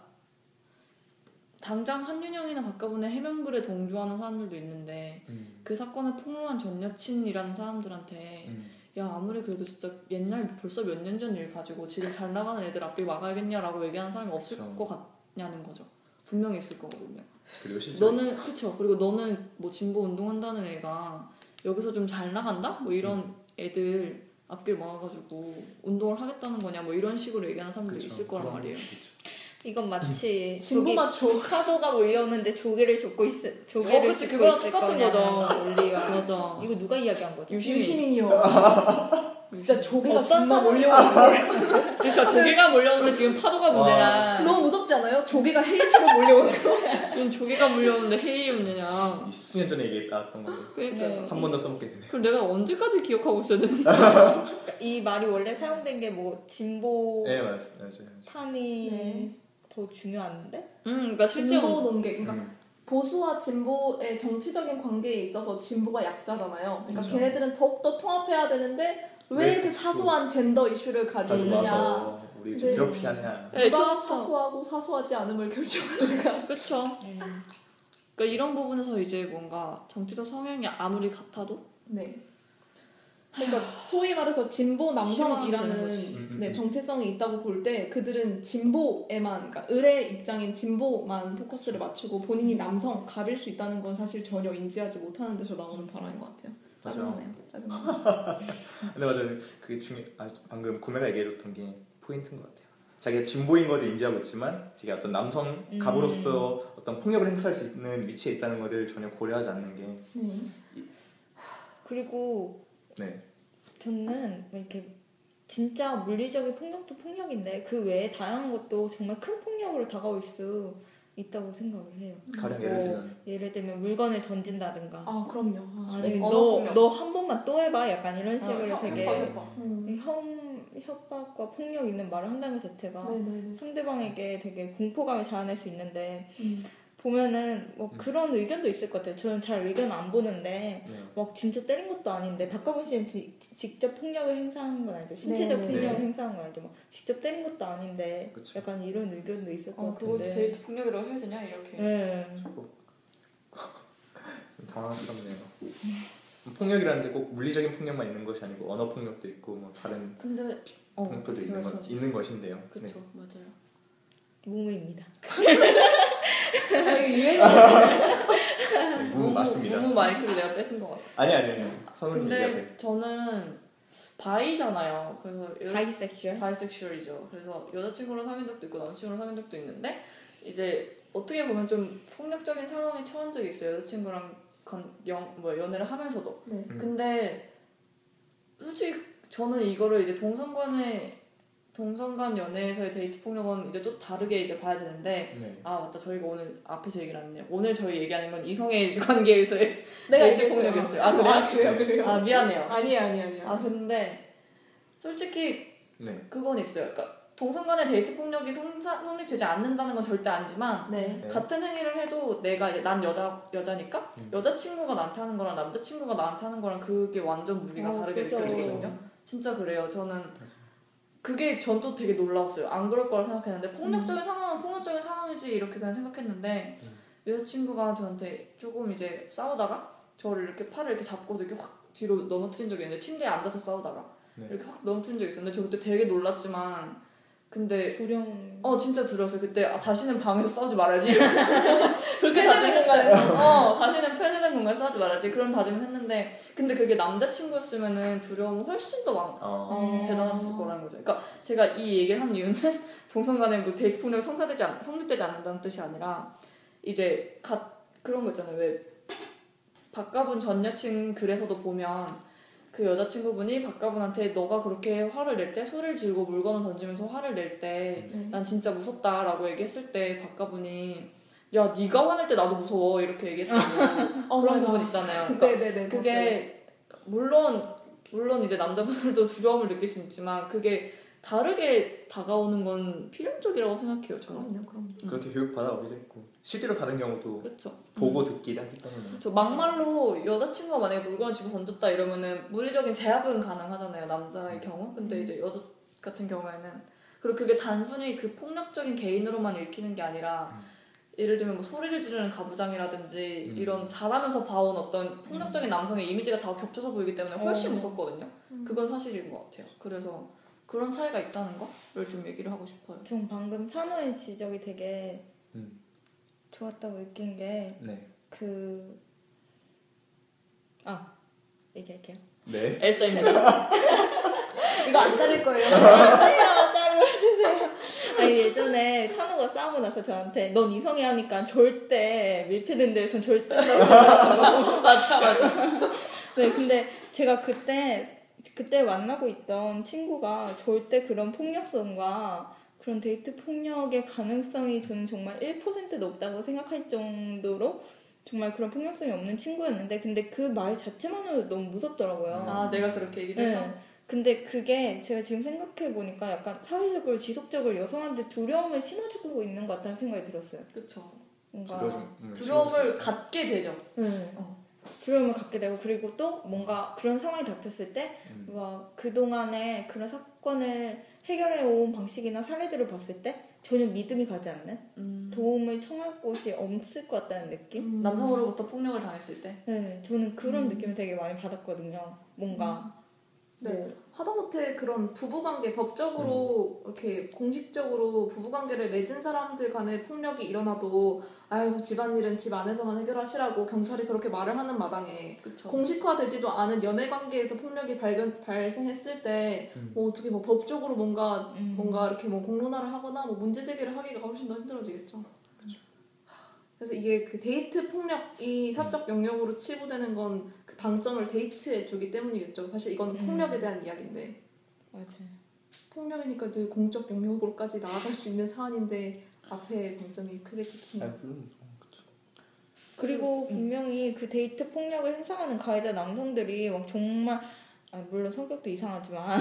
당장 한윤영이나 박가분의 해명글에 동조하는 사람들도 있는데 음, 그 사건을 폭로한 전 여친이라는 사람들한테 음. 야 아무리 그래도 진짜 옛날 벌써 몇 년 전 일 가지고 지금 잘 나가는 애들 앞에 막아야겠냐라고 얘기하는 사람이 없을 그쵸. 것 같냐는 거죠. 분명히 있을 거거든요. 그리고 실제 너는 그쵸. 그리고 너는 뭐 진보 운동한다는 애가 여기서 좀 잘 나간다? 뭐 이런 음. 애들 앞길 막아가지고 운동을 하겠다는 거냐? 뭐 이런 식으로 얘기하는 사람들이 그쵸. 있을 거란 그런 말이에요. 것도 있죠. 이건 마치 진보 조개- 마초. 파도가 몰려오는데 조개를 줍고 있 조개를 어, 그치. 줍고 그거랑 있을 똑같은 거냐는 거죠. 논리가. 맞아. 이거 누가 이야기한 거죠? 유시민. 유시민이요. 진짜 조개가 어떤 존나 상황이- 몰려오는 그러니까 조개가 몰려오는데 지금 파도가 문제야. 너무 무섭지 않아요? 조개가 해일처럼 몰려오는 거. 지금 조개가 몰려오는데 헤일이 문제냐. 이십 년 전에 얘기 나왔던 건데 그러니까 네. 한 번 더 써먹게 되네. 그럼 내가 언제까지 기억하고 있어야 되는 거야? 이 말이 원래 사용된 게 뭐 진보 네 맞아요. 맞아요. 판이 네. 더 중요한데? 음, 그러니까 실제 진보 논객. 그러니까 음, 보수와 진보의 정치적인 관계에 있어서 진보가 약자잖아요. 그러니까 그쵸. 걔네들은 더욱더 통합해야 되는데 왜 왜 그 그- 사소한 젠더 이슈를 가지고 가지고 있느냐. 와서 우리 좀 네. 괴롭히하냐. 네, 누가 저- 사소하고 사소하지 않음을 결정하는가. 그쵸. 그러니까 이런 부분에서 이제 뭔가 정치적 성향이 아무리 같아도 네. 그러니까 소위 말해서 진보 희망이 되는 남성이라는 거지. 음, 음, 네, 음. 정체성이 있다고 볼 때 그들은 진보에만, 그러니까 을의 입장인 진보만 포커스를 맞추고 본인이 남성, 갑일 수 있다는 건 사실 전혀 인지하지 못하는 데서 나오는 발언인 것 같아요. 짜증나네요. 짜증나네요. 근데 맞아요. 그게 중요. 아, 방금 구매가 얘기해줬던 게 포인트인 것 같아요. 자기가 진보인 것을 인지하고 있지만 자기가 어떤 남성 음. 갑으로서 어떤 폭력을 행사할 수 있는 위치에 있다는 것을 전혀 고려하지 않는 게. 네. 그리고 네. 저는 이렇게 진짜 물리적인 폭력도 폭력인데 그 외에 다양한 것도 정말 큰 폭력으로 다가올 수 있다고 생각을 해요. 가령 뭐, 예를 들면 예를 들면 물건을 던진다든가 아 그럼요. 아, 아니 언어 폭력. 너너 한 번만 또 해봐 약간 이런 식으로 어, 되게 협박, 협박. 음. 혐, 협박과 폭력 있는 말을 한다는 것 자체가 네네네. 상대방에게 되게 공포감을 자아낼 수 있는데 음. 보면은 뭐 음. 그런 의견도 있을 것 같아요. 저는 잘 의견 안 보는데 네. 막 진짜 때린 것도 아닌데 박가분 씨는 지- 직접 폭력을 행사한 건 아니죠. 신체적 네, 네. 폭력을 네. 행사한 건 아니죠. 막 직접 때린 것도 아닌데 그쵸. 약간 이런 의견도 있을 것 어, 그것도 같은데. 데이트 폭력이라고 해야 되냐 이렇게. 네. 좀 당황스럽네요. 폭력이라는 게 꼭 물리적인 폭력만 있는 것이 아니고 언어 폭력도 있고 뭐 다른 근데 어 폭력도 있는, 것, 말씀하세요. 있는 것인데요. 그쵸 맞아요. 무무입니다. 아, 이거 유행. 네, 무 맞습니다. 무무 마이크를 내가 뺏은 것 같아. 아니 아니 아니. 선우님 얘기하세요. 근데 저는 바이잖아요. 그래서 여자- 바이섹슈얼. 바이섹슈얼이죠. 그래서 여자친구랑 사귄 적도 있고 남자친구랑 사귄 적도 있는데 이제 어떻게 보면 좀 폭력적인 상황에 처한 적이 있어요. 여자친구랑 건, 영, 뭐 연애를 하면서도. 네. 음. 근데 솔직히 저는 이거를 이제 동성 간의 동성 간 연애에서의 데이트 폭력은 이제 또 다르게 이제 봐야 되는데 네. 아 맞다 저희가 오늘 앞에서 얘기를 안 했네요. 오늘 저희 얘기하는 건 이성의 관계에서의 내가 데이트 얘기했어요. 폭력이었어요. 아 그래요? 아, 그래요, 그래요. 아 미안해요. 아니에요, 아니에요, 아니에요. 아 근데 솔직히 네. 그건 있어요. 그러니까 동성 간의 데이트 폭력이 성, 성립되지 않는다는 건 절대 아니지만 네. 네. 같은 행위를 해도 내가 이제 난 여자 여자니까 음. 여자친구가 나한테 하는 거랑 남자친구가 나한테 하는 거랑 그게 완전 무기가 어, 다르게 그죠. 느껴지거든요. 진짜 그래요. 저는 그게 전 또 되게 놀라웠어요. 안 그럴 거라 생각했는데 폭력적인 상황은 폭력적인 상황이지 이렇게 그냥 생각했는데 음. 여자친구가 저한테 조금 이제 싸우다가 저를 이렇게 팔을 이렇게 잡고서 이렇게 확 뒤로 넘어뜨린 적이 있는데 침대에 앉아서 싸우다가 네. 이렇게 확 넘어뜨린 적이 있었는데 저 그때 되게 놀랐지만 근데 두려움. 어 진짜 두려웠어요. 그때 아, 다시는 방에서 싸우지 말아야지. 그렇게 편의점 다시는 공간에서. 어 다시는 편의점 공간에서 싸우지 말아야지. 그런 다짐을 했는데 근데 그게 남자친구였으면은 두려움은 훨씬 더 많, 어. 어. 대단했을 거라는 거죠. 그러니까 제가 이 얘기를 한 이유는 동성 간에 뭐 데이트 폭력이 성사되지 않, 성립되지 않는다는 뜻이 아니라 이제 가, 그런 거 있잖아요. 왜 박가분 전 여친 글에서도 보면 그 여자친구분이 박가분한테 너가 그렇게 화를 낼 때 소리를 지르고 물건을 던지면서 화를 낼 때 난 진짜 무섭다라고 얘기했을 때 박가분이 야 네가 화낼 때 나도 무서워 이렇게 얘기했다고 어, 그런 맞아. 부분 있잖아요. 그러니까 네네네. 그게 물론 물론 이제 남자분들도 두려움을 느낄 수 있지만 그게 다르게 다가오는 건 필연적이라고 생각해요. 저는. 그럼요, 그럼. 그렇게 교육 받아오기도 했고 실제로 다른 경우도 그렇죠. 보고 듣기도 하기 때문에. 그렇죠. 막말로 여자친구가 만약에 물건을 집어 던졌다 이러면은 물리적인 제압은 가능하잖아요. 남자의 경우. 근데 이제 여자 같은 경우에는 그리고 그게 단순히 그 폭력적인 개인으로만 읽히는 게 아니라 음. 예를 들면 뭐 소리를 지르는 가부장이라든지 음. 이런 잘하면서 봐온 어떤 폭력적인 남성의 이미지가 다 겹쳐서 보이기 때문에 훨씬 어. 무섭거든요. 그건 사실인 것 같아요. 그래서 그런 차이가 있다는 거를 좀 얘기를 하고 싶어요. 전 방금 산호의 지적이 되게 음. 좋았다고 느낀 게 네. 그... 아, 얘기할게요. 네. 엘사입니다. 이거 안 자를 거예요. 아니요, 따라와주세요. 아니, 예전에 산호가 싸우고 나서 저한테 넌 이성이 하니까 절대 밀폐된 데에선 절대 안 나오고 맞아, 맞아. 네, 근데 제가 그때 그때 만나고 있던 친구가 절대 그런 폭력성과 그런 데이트 폭력의 가능성이 저는 정말 일 퍼센트도 없다고 생각할 정도로 정말 그런 폭력성이 없는 친구였는데 근데 그 말 자체만으로도 너무 무섭더라고요. 아, 내가 그렇게 얘기를 해서? 네. 근데 그게 제가 지금 생각해보니까 약간 사회적으로 지속적으로 여성한테 두려움을 심어주고 있는 것 같다는 생각이 들었어요. 그쵸. 뭔가 두려움, 두려움을 갖게 되죠. 네. 어. 두려움을 갖게 되고 그리고 또 뭔가 그런 상황이 닥쳤을 때 음. 막 그동안에 그런 사건을 해결해온 방식이나 사례들을 봤을 때 전혀 믿음이 가지 않는 음. 도움을 청할 곳이 없을 것 같다는 느낌? 음. 남성으로부터 폭력을 당했을 때. 네, 저는 그런 음. 느낌을 되게 많이 받았거든요. 뭔가 네. 뭐 하다못해 그런 부부관계 법적으로 이렇게 공식적으로 부부관계를 맺은 사람들 간의 폭력이 일어나도 아유 집안일은 집 안에서만 해결하시라고 경찰이 그렇게 말을 하는 마당에 그쵸. 공식화되지도 않은 연애관계에서 폭력이 발견, 발생했을 때 음. 뭐 어떻게 뭐 법적으로 뭔가 음. 뭔가 이렇게 뭐 공론화를 하거나 뭐 문제 제기를 하기가 훨씬 더 힘들어지겠죠. 그래서 이게 그 데이트 폭력이 사적 영역으로 치부되는 건 그 방점을 데이트에 두기 때문이겠죠. 사실 이건 음. 폭력에 대한 이야기인데 맞아요. 폭력이니까 늘 공적 영역으로까지 나아갈 수 있는 사안인데 앞에 방점이 크게 찍힌 아니, 거. 물론 그쵸. 그리고 분명히 그 데이트 폭력을 행사하는 가해자 남성들이 막 정말 아, 물론 성격도 이상하지만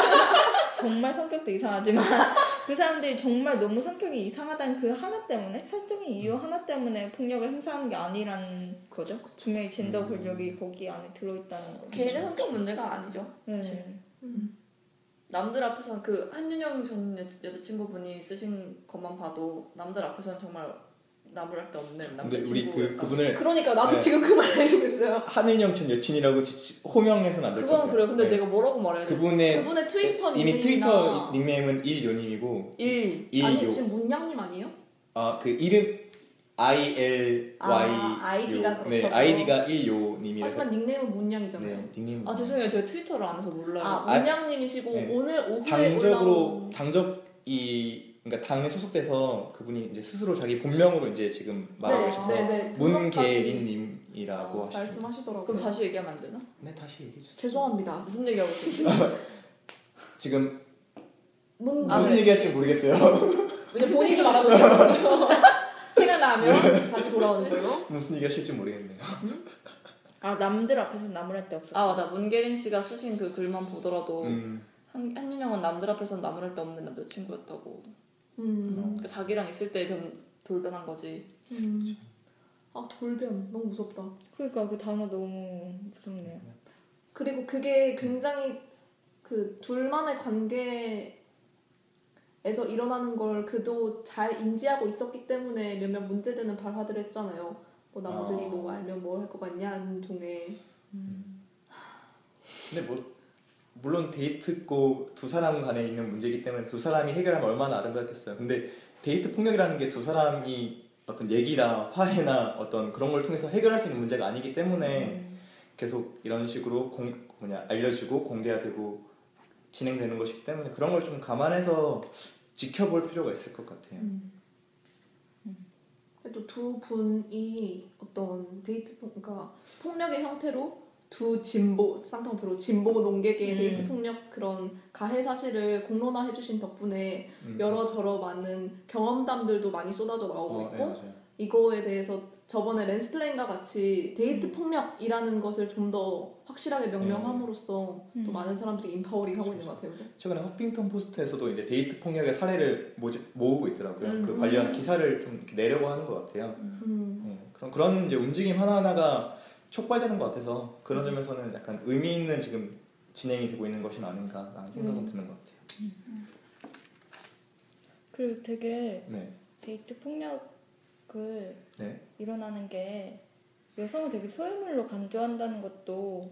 정말 성격도 이상하지만 그 사람들이 정말 너무 성격이 이상하다는 그 하나 때문에 사적인 이유 하나 때문에 폭력을 행사하는 게 아니라는 거죠. 분명히 젠더 권력이 거기 안에 들어있다는 거. 개인의 성격 문제가 아니죠. 네. 사실. 음. 남들 앞에서는 그 한윤영 전 여, 여자친구분이 쓰신 것만 봐도 남들 앞에서는 정말 나무랄 데 없는 근데 우리 남자친구. 그 그분을 그러니까 나도 네. 지금 그 말을 하고 있어요. 한윤영 전 여친이라고 지- 호명해서는 안 될 것 그건 같아요. 그래요. 근데 네. 내가 뭐라고 말해야 돼? 그분의 그분의 트위터 이미 닉네임이나 트위터 닉네임은 일요님이고 일. 아니 일요. 지금 문양님 아니에요? 아 그 이름 I L Y 아, 아이디가 네 그렇다고요? 아이디가 일요님이라서 하지만 닉네임은 문양이잖아요. 네 닉네임 아 죄송해요. 제가 트위터를 안 해서 몰라요. 아 아, 문양님이시고 네. 오늘 오후에 당적으로 올라온 당적이 그러니까 당에 소속돼서 그분이 이제 스스로 자기 본명으로 이제 지금 말하고 네, 계셔서 네, 네. 그것까지 문계린님이라고 아, 하시죠. 말씀하시더라고요. 그럼 다시 얘기하면 안 되나? 네 다시 얘기해 주세요. 죄송합니다. 무슨 얘기하고 있었지? 지금 문 아, 무슨 네. 얘기할지 모르겠어요. 왜냐 본인이 말하고 있어요. 생각나면 다시 돌아오는 걸로. 무슨 얘기하실지 모르겠네요. 아 남들 앞에서 나무랄 데 없어. 아 맞아. 문계린 씨가 쓰신 그 글만 보더라도 음, 한, 한윤영은 남들 앞에서는 나무랄 데 없는 남자친구였다고. 음. 그러니까 자기랑 있을 때 변, 돌변한 거지. 음. 아 돌변 너무 무섭다. 그러니까 그 단어 너무 무섭네요. 그리고 그게 굉장히 그 둘만의 관계에서 일어나는 걸 그도 잘 인지하고 있었기 때문에 몇몇 문제되는 발화들을 했잖아요. 뭐 남들이 아. 뭐 알면 뭐 할 것 같냐는 종의. 근데 뭐 물론 데이트고 두 사람 간에 있는 문제이기 때문에 두 사람이 해결하면 얼마나 아름답겠어요. 근데 데이트 폭력이라는 게 두 사람이 어떤 얘기나 화해나 어떤 그런 걸 통해서 해결할 수 있는 문제가 아니기 때문에 음. 계속 이런 식으로 공, 뭐냐 알려주고 공개화되고 진행되는 것이기 때문에 그런 걸 좀 감안해서 지켜볼 필요가 있을 것 같아요. 음. 그래도 두 분이 어떤 데이트 폭, 그러니까 폭력의 형태로 두 진보 쌍방표로 진보 농객의 음. 데이트 폭력 그런 가해 사실을 공론화해 주신 덕분에 음. 여러 저러 많은 경험담들도 많이 쏟아져 나오고 어, 있고 네, 맞아요. 이거에 대해서 저번에 랜스플레인과 같이 데이트 음. 폭력이라는 것을 좀 더 확실하게 명명함으로써 음. 또 많은 사람들이 인파워링 하고 있는 것 같아요. 그죠? 최근에 허핑턴 포스트에서도 이제 데이트 폭력의 사례를 모집, 모으고 있더라고요. 음. 그 관련 기사를 좀 이렇게 내려고 하는 것 같아요. 음. 네, 그런 그런 이제 움직임 하나하나가 촉발되는 것 같아서 그런 점에서는 약간 의미 있는 지금 진행이 되고 있는 것이 아닌가라는 생각은 음. 드는 것 같아요. 그리고 되게 네, 데이트 폭력을 네, 일어나는 게 여성을 되게 소유물로 간주한다는 것도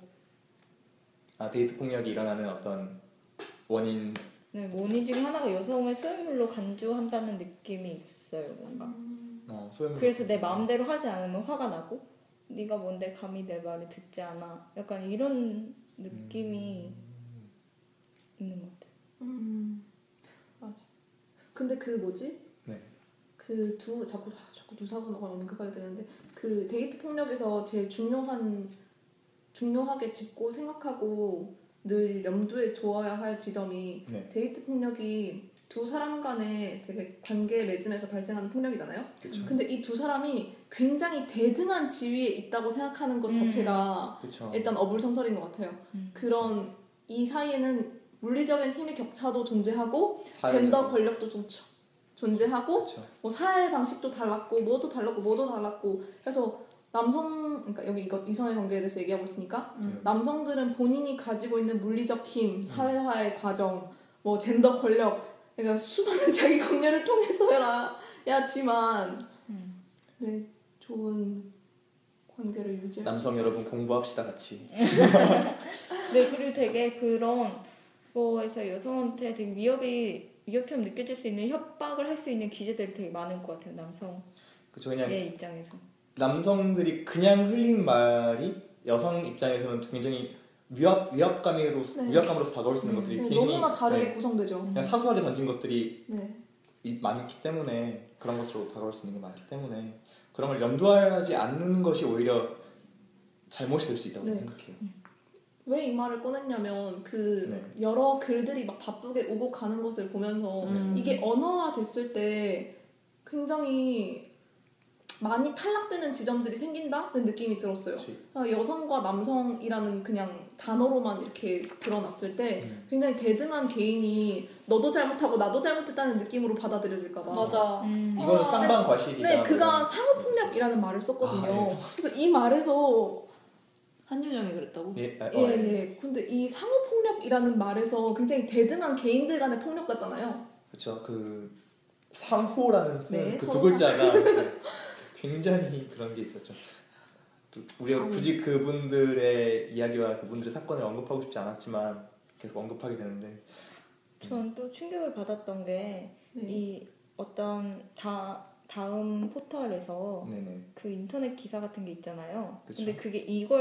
아 데이트 폭력이 일어나는 어떤 원인. 네, 원인 중 하나가 여성을 소유물로 간주한다는 느낌이 있어요, 뭔가. 어, 소유물. 그래서 내 마음대로 하지 않으면 화가 나고 네가 뭔데 감히 내 말을 듣지 않아. 약간 이런 느낌이 음. 있는 것 같아요. 음. 맞아. 근데 그 뭐지? 네. 그 두 자꾸 자꾸 두 사고가 언급하게 되는데 그 데이트 폭력에서 제일 중요한 중요하게 짚고 생각하고 늘 염두에 두어야 할 지점이 네. 데이트 폭력이 두 사람 간의 되게 관계 맺음에서 발생하는 폭력이잖아요. 그렇죠. 근데 이 두 사람이 굉장히 대등한 지위에 있다고 생각하는 것 음. 자체가 그렇죠. 일단 어불성설인 것 같아요. 음. 그런 이 사이에는 물리적인 힘의 격차도 존재하고 사회적으로. 젠더 권력도 좀 존재하고 그렇죠. 뭐 사회 방식도 달랐고 뭐도 달랐고 뭐도 달랐고 그래서 남성 그러니까 여기 이거 이성의 관계에 대해서 얘기하고 있으니까 음. 남성들은 본인이 가지고 있는 물리적 힘, 사회화의 과정, 뭐 젠더 권력 그러니까 수많은 자기 관계를 통해서야지만 음. 네 좋은 관계를 유지할 수 남성 여러분 공부합시다 같이. 네, 그리고 되게 그런 거에서 여성한테 되게 위협이 위협처럼 느껴질 수 있는 협박을 할 수 있는 기제들이 되게 많을 것 같아요, 남성의 그렇죠. 그냥 입장에서. 남성들이 그냥 흘린 말이 여성 입장에서는 굉장히 위협 위협감으로 네. 위협감으로서 다가올 수 있는 음. 것들이 네, 굉장히 너무나 다르게 네, 구성되죠. 그냥 사소하게 던진 것들이 네. 이- 많기 때문에 그런 것으로 다가올 수 있는 게 많기 때문에 그런 걸 염두하지 않는 것이 오히려 잘못이 될 수 있다고 네. 생각해요. 왜 이 말을 꺼냈냐면 그 네. 여러 글들이 막 바쁘게 오고 가는 것을 보면서 음. 이게 언어화 됐을 때 굉장히 많이 탈락되는 지점들이 생긴다는 느낌이 들었어요. 그치. 그러니까 여성과 남성이라는 그냥 단어로만 이렇게 드러났을 때 음. 굉장히 대등한 개인이 너도 잘못하고 나도 잘못했다는 느낌으로 받아들여질까봐. 맞아. 음. 이거는 아, 쌍방 과실이다. 네, 그가 뭐 상호폭력이라는 말을 썼거든요. 아, 네. 그래서 이 말에서 한윤영이 그랬다고? 예, 아, 예, 어, 예. 예. 근데 이 상호폭력이라는 말에서 굉장히 대등한 개인들 간의 폭력 같잖아요. 그렇죠. 그 상호라는 네, 그 두 서로 글자가 그 굉장히 그런 게 있었죠. 또 우리가 상호. 굳이 그분들의 이야기와 그분들의 사건을 언급하고 싶지 않았지만 계속 언급하게 되는데 전 또 충격을 받았던 게 이 네. 어떤 다 다음 포털에서 네네. 그 인터넷 기사 같은 게 있잖아요. 그쵸. 근데 그게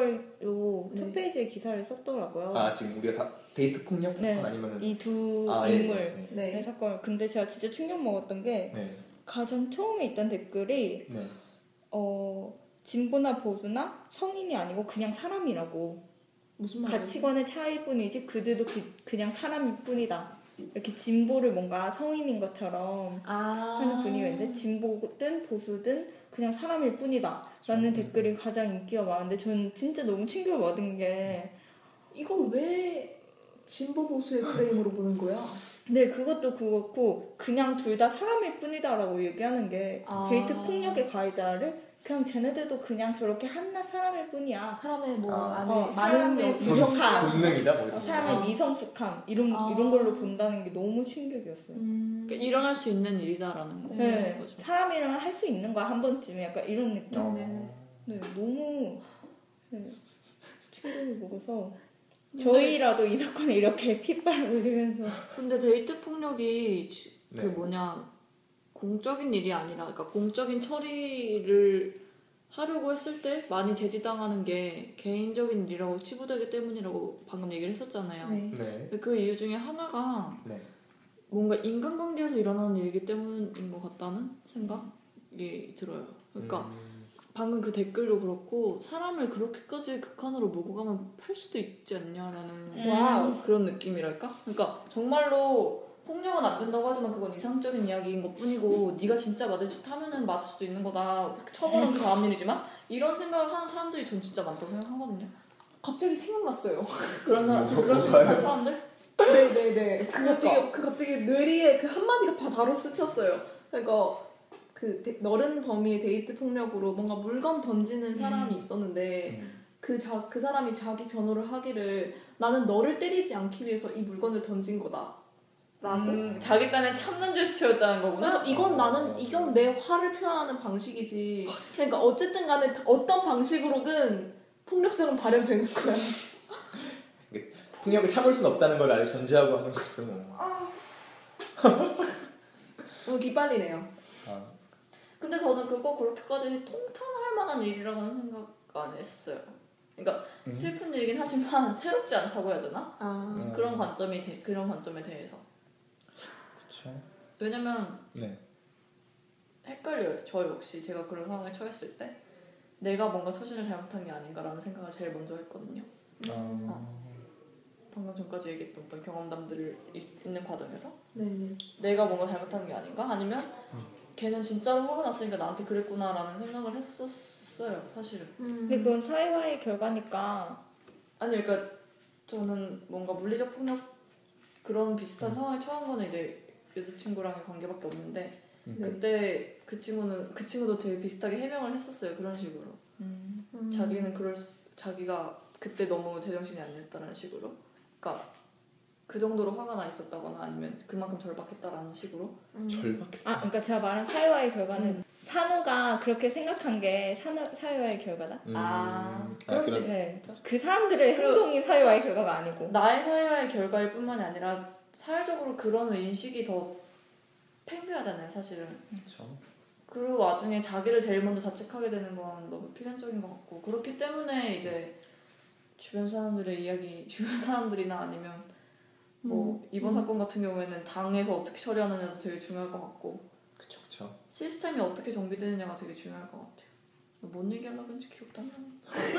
이걸로 네. 첫 페이지에 기사를 썼더라고요. 아 지금 우리가 다 데이트 폭력 사건 네. 아니면은 이 두 아, 예, 인물 네. 네. 의 사건. 근데 제가 진짜 충격 먹었던 게 네. 가장 처음에 있던 댓글이 네. 어 진보나 보수나 성인이 아니고 그냥 사람이라고 무슨 말이에요? 가치관의 차이뿐이지 그들도 그, 그냥 사람일 뿐이다. 이렇게 진보를 뭔가 성인인 것처럼 아. 하는 분위기가 있는데 진보든 보수든 그냥 사람일 뿐이다 라는 댓글이 가장 인기가 많은데 전 진짜 너무 충격을 받은 게 이걸 왜 진보 보수의 프레임으로 보는 거야? 네, 그것도 그렇고 그냥 둘 다 사람일 뿐이다라고 얘기하는 게 아. 데이트 폭력의 가해자를 그냥 쟤네들도 그냥 저렇게 한낱 사람일 뿐이야. 사람의 뭐 아. 안에 어, 많은 사람의 여- 부족함. 본능이다 뭐 이렇게. 사람의 아. 미성숙함 이런 아. 이런 걸로 본다는 게 너무 충격이었어요. 음. 그러니까 일어날 수 있는 일이다라는 네. 네, 거죠. 사람이라면 할 수 있는 거야 한 번쯤 약간 이런 느낌. 어. 네. 네, 너무 네, 충격을 먹어서 저희라도 이 사건에 이렇게 핏발 흘리면서 근데 데이트 폭력이 지- 네. 그 뭐냐 공적인 일이 아니라 그러니까 공적인 처리를 하려고 했을 때 많이 제지당하는 게 개인적인 일이라고 치부되기 때문이라고 방금 얘기를 했었잖아요. 네. 네. 근데 그 이유 중에 하나가 네. 뭔가 인간관계에서 일어나는 일이기 때문인 것 같다는 생각이 들어요. 그러니까 음, 방금 그 댓글도 그렇고 사람을 그렇게까지 극한으로 몰고 가면 팔 수도 있지 않냐라는 와우. 그런 느낌이랄까? 그러니까 정말로 폭력은 안 된다고 하지만 그건 이상적인 이야기인 것뿐이고 네가 진짜 맞을 짓 하면은 맞을 수도 있는 거다. 처벌은 그 다음 일이지만 이런 생각을 하는 사람들이 전 진짜 많다고 생각하거든요. 갑자기 생각났어요. 그런 사람, 뭐, 그런 뭐가요? 생각하는 사람들? 네네네. 그 그러니까. 갑자기 그 갑자기 뇌리에 그 한마디가 바- 바로 스쳤어요. 그러니까 그 데, 넓은 범위의 데이트 폭력으로 뭔가 물건 던지는 사람이 있었는데 음. 그 자 그 사람이 자기 변호를 하기를 나는 너를 때리지 않기 위해서 이 물건을 던진 거다. 라고. 음, 자기 딴에 참는 제스처였다는 거구나. 그래서 이건 나는 이건 내 화를 표현하는 방식이지. 그러니까 어쨌든 간에 어떤 방식으로든 폭력성은 발현되는 거야. 폭력을 참을 수는 없다는 걸 아예 전제하고 하는 거죠. 뭐. 어, 기빨리네요. 아, 근데 저는 그거 그렇게까지 통탄할 만한 일이라고는 생각 안 했어요. 그러니까 음. 슬픈 일이긴 하지만 새롭지 않다고 해야 되나? 아. 음. 그런 관점이 대, 그런 관점에 대해서. 그렇죠. 왜냐면 네. 헷갈려요. 저 역시 제가 그런 상황에 처했을 때 내가 뭔가 처신을 잘못한 게 아닌가라는 생각을 제일 먼저 했거든요. 어. 방금 전까지 얘기했던 어떤 경험담들을 있, 있는 과정에서 네네. 내가 뭔가 잘못한 게 아닌가? 아니면 걔는 진짜로 화가 났으니까 나한테 그랬구나라는 생각을 했었어요. 사실은. 근데 그건 사회화의 결과니까 아니 그러니까 저는 뭔가 물리적 폭력 그런 비슷한 상황에 처한 거는 이제 여자친구랑의 관계밖에 없는데 음. 그때 그 친구는 그 친구도 되게 비슷하게 해명을 했었어요. 그런 식으로. 음. 음. 자기는 그럴 수, 자기가 그때 너무 제정신이 아니었다는 식으로. 그러니까 그 정도로 화가 나 있었다거나 아니면 그만큼 절박했다라는 식으로. 음. 절박해. 아 그러니까 제가 말한 사회화의 결과는 음. 산호가 그렇게 생각한 게 산호, 사회화의 결과다. 음. 아, 그런- 그렇지. 네. 그 사람들의 그- 행동이 사회화의 결과가 아니고. 나의 사회화의 결과일 뿐만이 아니라 사회적으로 그런 인식이 더 팽배하잖아요, 사실은. 그렇죠. 그 와중에 자기를 제일 먼저 자책하게 되는 건 너무 필연적인 것 같고 그렇기 때문에 이제 주변 사람들의 이야기, 주변 사람들이나 아니면 뭐 음. 이번 음. 사건 같은 경우에는 당에서 어떻게 처리하느냐도 되게 중요할 것 같고 그렇죠. 그렇죠. 시스템이 어떻게 정비되느냐가 되게 중요할 것 같아요. 뭔 얘기하려고 했는지 기억도 안 나네.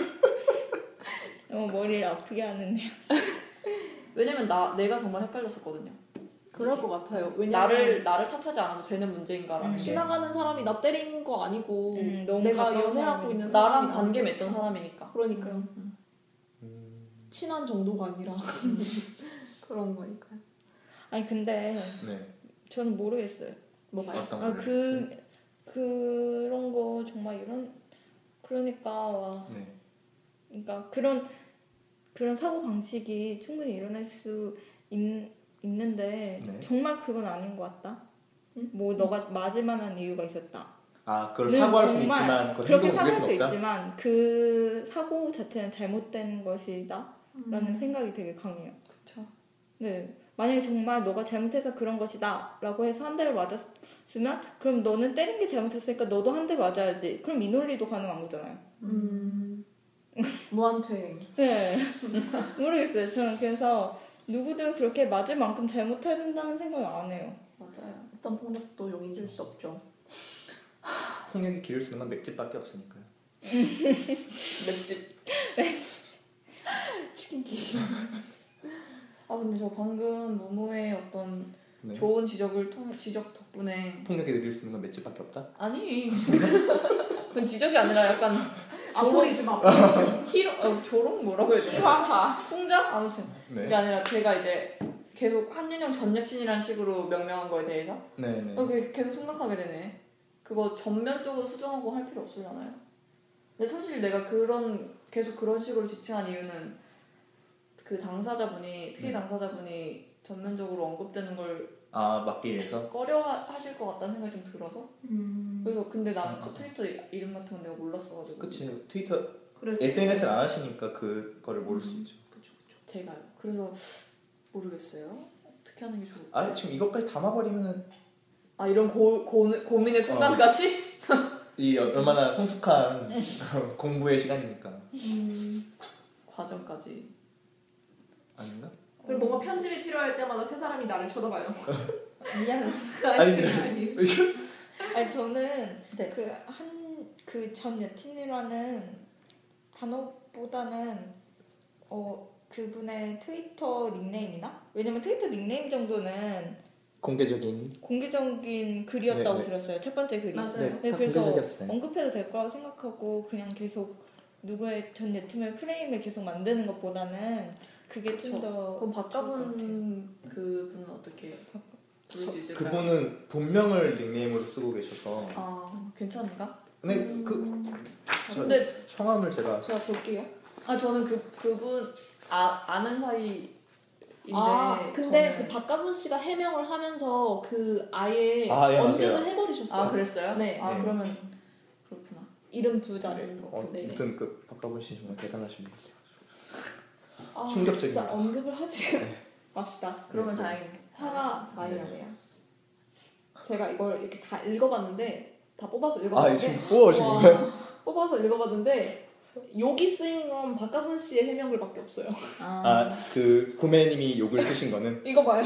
너무 머리를 아프게 하는데요. 왜냐면 나 내가 정말 헷갈렸었거든요. 그럴 것 같아요. 왜냐면 나를 나를 탓하지 않아도 되는 문제인가라는 음. 게. 지나가는 사람이 나 때린 거 아니고 음, 너무 내가 가까운 연애하고 사람이니까. 있는 나랑 사람이 관계 나한테 맺던 사람이니까. 그러니까요. 음. 음. 친한 정도가 아니라 그런 거니까요. 아니 근데 네. 저는 모르겠어요. 뭐가요? 어떤 아 거를? 그 그런 거 정말 이런 그러니까 와 네. 그러니까 그런 그런 사고 방식이 충분히 일어날 수 있, 있는데 네. 정말 그건 아닌 것 같다. 응? 뭐 너가 맞을 만한 이유가 있었다. 아, 그걸 는 사고할 수 정말 있지만 그걸 그렇게 행동을 사고할 이길 수 수는 없다. 있지만 그 사고 자체는 잘못된 것이다라는 음. 생각이 되게 강해요. 그쵸. 네. 만약에 정말 너가 잘못해서 그런 것이다 라고 해서 한 대를 맞았으면 그럼 너는 때린 게 잘못했으니까 너도 한 대 맞아야지. 그럼 이 논리도 가능한 거잖아요. 음. 무한퇴행. 네. 모르겠어요. 저는 그래서 누구든 그렇게 맞을 만큼 잘못해야 된다는 생각을 안 해요. 맞아요. 어떤 폭력도 용인 줄 수 없죠. 폭력이 기를 수 있는 건 맷집밖에 없으니까요. 맷집. 치킨기. 아 근데 저 방금 무무의 어떤 네. 좋은 지적을 통 지적 덕분에 폭력이 느낄 수 있는 건 맷집밖에 없다. 아니 그건 지적이 아니라 약간 아포리즘 히로 어, 조롱 뭐라고 해야 되나? 화화. 풍자 아무튼 네. 그게 아니라 제가 이제 계속 한윤영 전 여친이라는 식으로 명명한 거에 대해서 네, 네. 어, 그게 계속 생각하게 되네. 그거 전면적으로 수정하고 할 필요 없으려나요? 근데 사실 내가 그런 계속 그런 식으로 지칭한 이유는 그 당사자분이 피해 네. 당사자분이 전면적으로 언급되는 걸 아, 막기 위해서. 꺼려 하실 것 같다는 생각이 좀 들어서 음. 그래서 근데 나는 또 음. 트위터 이름 같은 건 내가 몰랐어가지고 그치. 트위터 그래. 에스엔에스를 안 하시니까 그거를 모를 수 음. 있죠. 그쵸 그쵸. 제가요. 그래서 모르겠어요. 어떻게 하는 게 좋을까? 아 지금 이것까지 담아버리면은 아 이런 고, 고, 고민의 순간까지? 이 얼마나 성숙한 공부의 시간이니까. 음, 과정까지. 아닌가? 그리고 뭔가 편집이 필요할 때마다 세 사람이 나를 쳐다봐요. 미안해. 아니, 아니. 아니 저는 네. 그 한 그 전 여친이라는 단어보다는 어 그분의 트위터 닉네임이나 왜냐면 트위터 닉네임 정도는 공개적인. 공개적인 글이었다고 네, 네. 들었어요. 첫 번째 글이. 맞아요. 네, 네, 다 그래서 공개적이었어요. 언급해도 될 거라고 생각하고 그냥 계속 누구의 전 여친의 프레임을 계속 만드는 것보다는 그게 좀 더 그럼 박가분 그분은 어떻게 부를 수 있을까요? 그분은 본명을 닉네임으로 쓰고 계셔서. 아 괜찮은가? 근데 음. 그 저, 근데 성함을 제가 제가 볼게요. 아 저는 그 그분 아 아는 사이인데 아 근데 저는- 그 박가분 씨가 해명을 하면서 그 아예 아, 예, 언급을 맞아요. 해버리셨어요. 아 그랬어요? 네. 아 네. 그러면 그렇구나. 이름 두 자를. 음, 어, 네. 아무튼 그 박가분 씨 정말 대단하신 분 같아요. 아, 충격적입니다. 진짜 언급을 하지 맙시다. 그러면 네. 다행이네. 화가 많이 네. 나네요. 제가 이걸 이렇게 다 읽어봤는데 다 뽑아서 아 읽어봤는데 지금 뽑아오신 와, 거예요? 뽑아서 읽어봤는데 욕이 쓰인 건 박가분 씨의 해명글밖에 없어요. 아, 아그 구매님이 욕을 쓰신 거는 이거 봐요.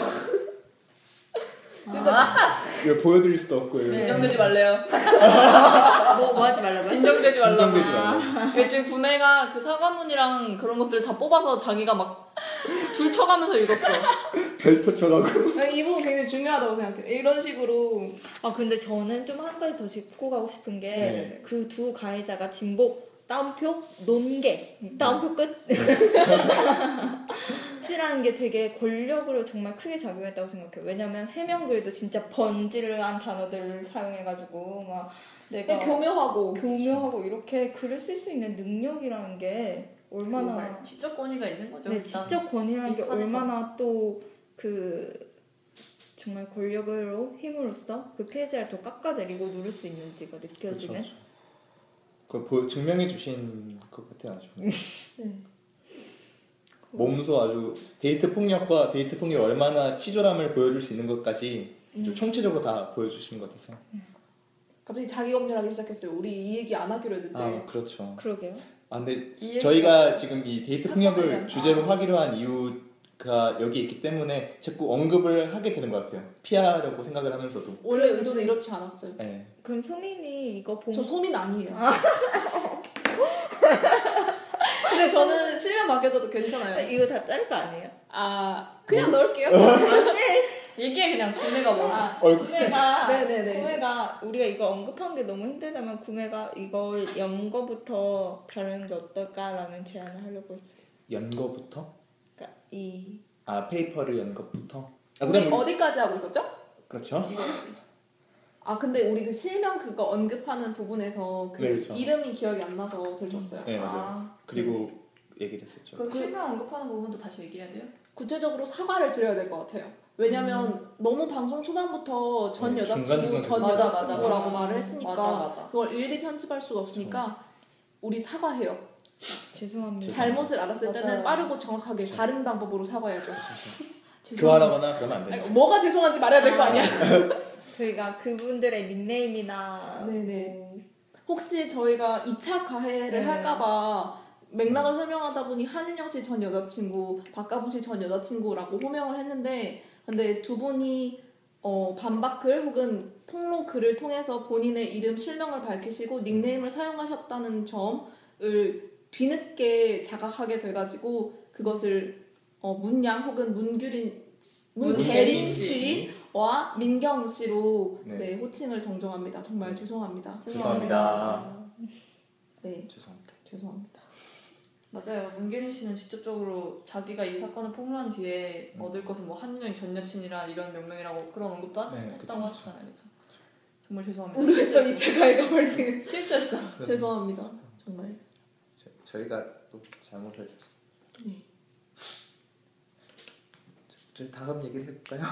아. 이걸 보여드릴 수도 없고 이거. 네. 인정되지 말래요. 뭐, 뭐 하지 말라고요? 인정되지 말라고. 인정되지 말래요. 그 지금 구매가 그 사과문이랑 그런 것들 다 뽑아서 자기가 막 줄 쳐가면서 읽었어. 별표 쳐가고. 아니, 이 부분 굉장히 중요하다고 생각해요. 이런 식으로 아 근데 저는 좀 한 가지 더 짚고 가고 싶은 네. 게 그 두 가해자가 진복 따옴표 논개 따옴표 끝 치라는 게 되게 권력으로 정말 크게 작용했다고 생각해요. 왜냐면 해명글도 진짜 번지르한 단어들을 사용해가지고 막 내가 그냥 교묘하고 교묘하고 이렇게 글을 쓸 수 있는 능력이라는 게 얼마나 지적 권위가 있는 거죠. 네, 일단. 지적 권위라는 게 비판에서. 얼마나 또 그 정말 권력으로 힘으로써 그 피해자를 더 깎아내리고 누를 수 있는지가 느껴지는. 그렇죠. 그걸 보, 증명해 주신 것 같아요. 아주. 네. 몸소 아주 데이트 폭력과 데이트 폭력이 얼마나 치졸함을 보여줄 수 있는 것까지 좀 총체적으로 다 보여주신 것 같아서. 갑자기 자기 검열하기 시작했어요. 우리 이 얘기 안 하기로 했는데 아 그렇죠. 그러게요. 아 근데 이 저희가 지금 이 데이트 사건에 폭력을 대한- 주제로 아. 하기로 한 이유가 여기 있기 때문에 자꾸 언급을 하게 되는 것 같아요. 피하려고 생각을 하면서도. 원래 의도는 이렇지 않았어요. 네. 그럼 소민이 이거 본 저 소민 아니에요. 근데 저는 실명 맡겨줘도 아, 괜찮아요. 이거 다 자를 거 아니에요? 아 그냥 넣을게요. 얘기해 그냥 구매가 뭐. 아, 얼굴 구매가 네네네. 구매가 우리가 이거 언급한 게 너무 힘들다면 구매가 이걸 연 거부터 다루는 게 어떨까라는 제안을 하려고 했어요. 연 거부터? 그러니까 이 아 페이퍼를 연 것부터? 아 우리 그럼 우리- 어디까지 하고 있었죠? 그렇죠. 이거. 아 근데 우리 그 실명 그거 언급하는 부분에서 그 네, 그렇죠. 이름이 기억이 안 나서 들켰어요. 네 맞아요. 아, 그리고 얘기를 했었죠. 그럼 실명 언급하는 부분도 다시 얘기해야 돼요? 구체적으로 사과를 드려야 될 것 같아요. 왜냐면 너무 방송 초반부터 전 네, 여자친구, 중간중간 전 맞아, 여자친구라고 맞아. 말을 했으니까 맞아 맞아. 그걸 일일이 편집할 수가 없으니까 우리 사과해요. 죄송합니다. 잘못을 알았을 때는 맞아요. 빠르고 정확하게 바른 방법으로 사과해야죠. 교환하거나 그러면 안 아니, 돼요. 뭐가 죄송한지 말해야 될 거 아니야. 저희가 그분들의 닉네임이나 네네. 뭐 혹시 저희가 이 차 가해를 네. 할까봐 맥락을 설명하다 보니 한윤영 씨 전 여자친구, 박가분 씨 전 여자친구라고 호명을 했는데 근데 두 분이 어, 반박글 혹은 폭로 글을 통해서 본인의 이름 실명을 밝히시고 닉네임을 사용하셨다는 점을 뒤늦게 자각하게 돼가지고 그것을 어, 문양 혹은 문규린 문대린 문대린 씨와 민경 씨로 네. 네, 호칭을 정정합니다. 정말 죄송합니다. 죄송합니다. 네, 죄송합니다. 죄송합니다. 맞아요. 문계린 씨는 직접적으로 자기가 이 사건을 폭로한 뒤에 음. 얻을 것은 뭐 한윤영 전 여친이란 이런 명명이라고 그런 언급도 하지 네, 했다고 그쵸, 하셨잖아요, 그렇죠? 정말 죄송합니다. 우리가 이 차 가해가 발생. 실수했어. 죄송합니다. 정말. 저, 저희가 또 잘못을 했어요. 네. 저희 다음 얘기를 해볼까요?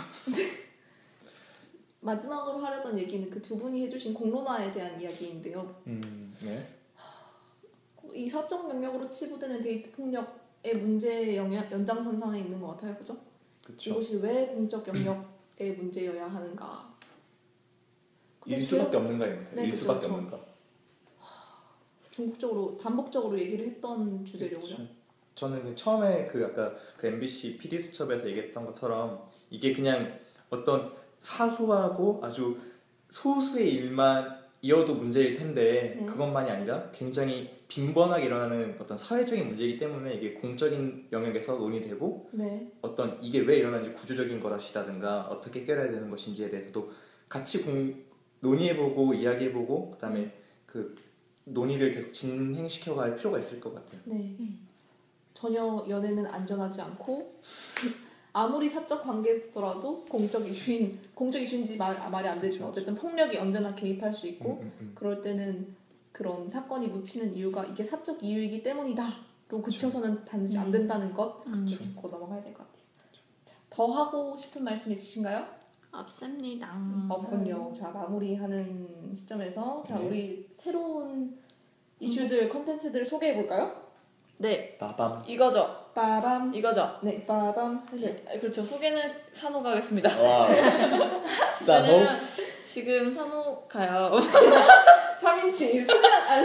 마지막으로 하려던 얘기는 그 두 분이 해주신 공론화에 대한 이야기인데요. 음, 네. 이 사적 명령으로 치부되는 데이트 폭력 문제 영역 연장선상에 있는 것 같아요, 그죠? 그렇죠. 이것이 왜 공적 영역의 문제여야 하는가? 근데 일 수밖에 없는가 이거. 네, 일 그쵸, 수밖에 그쵸. 없는가. 중국적으로 반복적으로 얘기를 했던 주제려고요. 그렇죠. 저는 그 처음에 그 아까 그 엠비씨 피디 수첩에서 얘기했던 것처럼 이게 그냥 어떤 사소하고 아주 소수의 일만 이어도 문제일 텐데 네. 그것만이 아니라 굉장히 빈번하게 일어나는 어떤 사회적인 문제이기 때문에 이게 공적인 영역에서 논의되고 네. 어떤 이게 왜 일어나는지 구조적인 것이라든가 어떻게 해결해야 되는 것인지에 대해서도 같이 공, 논의해보고 이야기해보고 그다음에 그 논의를 계속 진행시켜갈 필요가 있을 것 같아요. 네. 전혀 연애는 안전하지 않고 아무리 사적 관계더라도 공적 이슈인 공적 이슈인지 말 말이 안 되지만 어쨌든 폭력이 언제나 개입할 수 있고 음, 음, 음. 그럴 때는 그런 사건이 묻히는 이유가 이게 사적 이유이기 때문이다로 그쳐서는 반드시 안 된다는 것 음. 짚고 넘어가야 될 것 같아요. 자, 더 하고 싶은 말씀 있으신가요? 없습니다. 없군요. 자, 마무리하는 시점에서 자, 네. 우리 새로운 이슈들, 컨텐츠들을 소개해 볼까요? 네, 빠밤. 이거죠. 빠밤. 이거죠. 네, 빠밤. 사실 네, 그렇죠. 소개는 산호가 하겠습니다. 와. 싸노. 왜냐면 지금 산호가요. 삼 인치 수준 안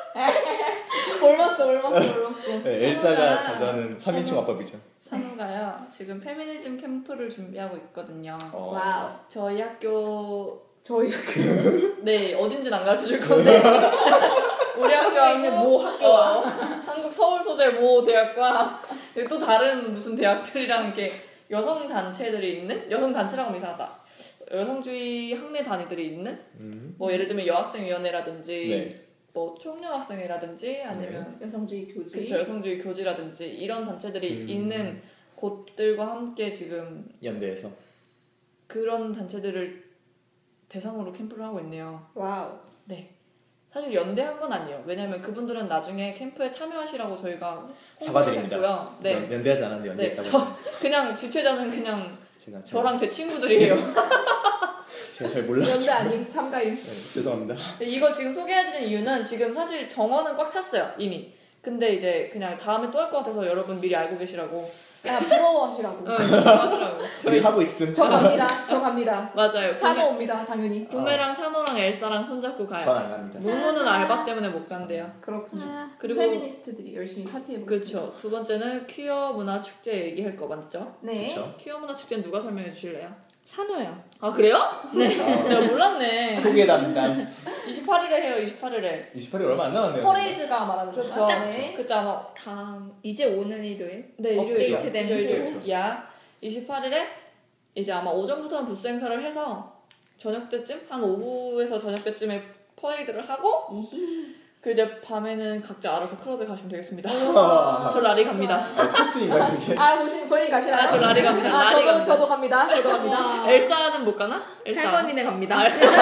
올랐어, 올랐어, 올랐어. 네, 엘사가 산호가- 가져가는 삼 인칭 화법이죠. 산호가요. 지금 페미니즘 캠프를 준비하고 있거든요. 어. 와우. 저희 학교 저희 네 어딘지는 안 가르쳐 줄 건데 우리 학교에 있는 모 학교와 한국 서울 소재 모 대학과 그리고 또 다른 무슨 대학들이랑 이렇게 여성 단체들이 있는 여성 단체라고 하면 이상하다. 여성주의 학내 단위들이 있는 음. 뭐 예를 들면 여학생위원회라든지 네. 뭐 총영학생회라든지 아니면 여성주의 교지. 그쵸 여성주의 교지라든지 이런 단체들이 음. 있는 곳들과 함께 지금 연대에서. 그런 단체들을 대상으로 캠프를 하고 있네요. 와우. 네. 사실 연대한 건 아니에요. 왜냐면 그분들은 나중에 캠프에 참여하시라고 저희가 홍보를 사과드립니다. 했고요. 네. 전 연대하지 않았는데 네. 연대했다고. 저 그냥 주최자는 그냥 제가 잘- 저랑 제 친구들이에요. 제가 잘 몰라서. 연대 아님 참가임. 네, 죄송합니다. 이거 지금 소개해드리는 이유는 지금 사실 정원은 꽉 찼어요. 이미. 근데 이제 그냥 다음에 또 할 것 같아서 여러분 미리 알고 계시라고. 야 부러워하시라고. 응, 하시라고. 우리 저희 하고 있음. 저 갑니다. 저 갑니다. 맞아요. 산호 옵니다. 당연히. 구매랑 산호랑 엘사랑 손잡고 가요. 전 안 갑니다. 무무는 알바 때문에 못 간대요. 그렇군요. 그리고 페미니스트들이 열심히 파티해 보겠습니다. 그렇죠. 두 번째는 퀴어 문화 축제 얘기할 거 맞죠? 네. 그렇죠. 퀴어 문화 축제는 누가 설명해 주실래요? 산호요. 아 그래요? 네. 내가 몰랐네. 소개 담당. 이십팔 일에 해요. 이십팔 일에. 이십팔 일 얼마 안 남았네요. 퍼레이드가 말하는 그렇죠. 거죠. 네. 그때 아마 다음 이제 오는 일요일. 네 일요일이죠. 업데이트된 일요일이죠. 후. 야 이십팔 일에 이제 아마 오전부터는 부스 행사를 해서 저녁 때쯤 한 오후에서 저녁 때쯤에 퍼레이드를 하고 이히. 그 이제 밤에는 각자 알아서 클럽에 가시면 되겠습니다. 아, 저 라리 갑니다. 아, 코스인가 그게? 아 보신 본인 가시나요? 아, 저 라리 갑니다. 아 라리 저도 갑니다. 저도 갑니다. 저도 갑니다. 엘사는 못 가나? 엘사. 할머니네 갑니다.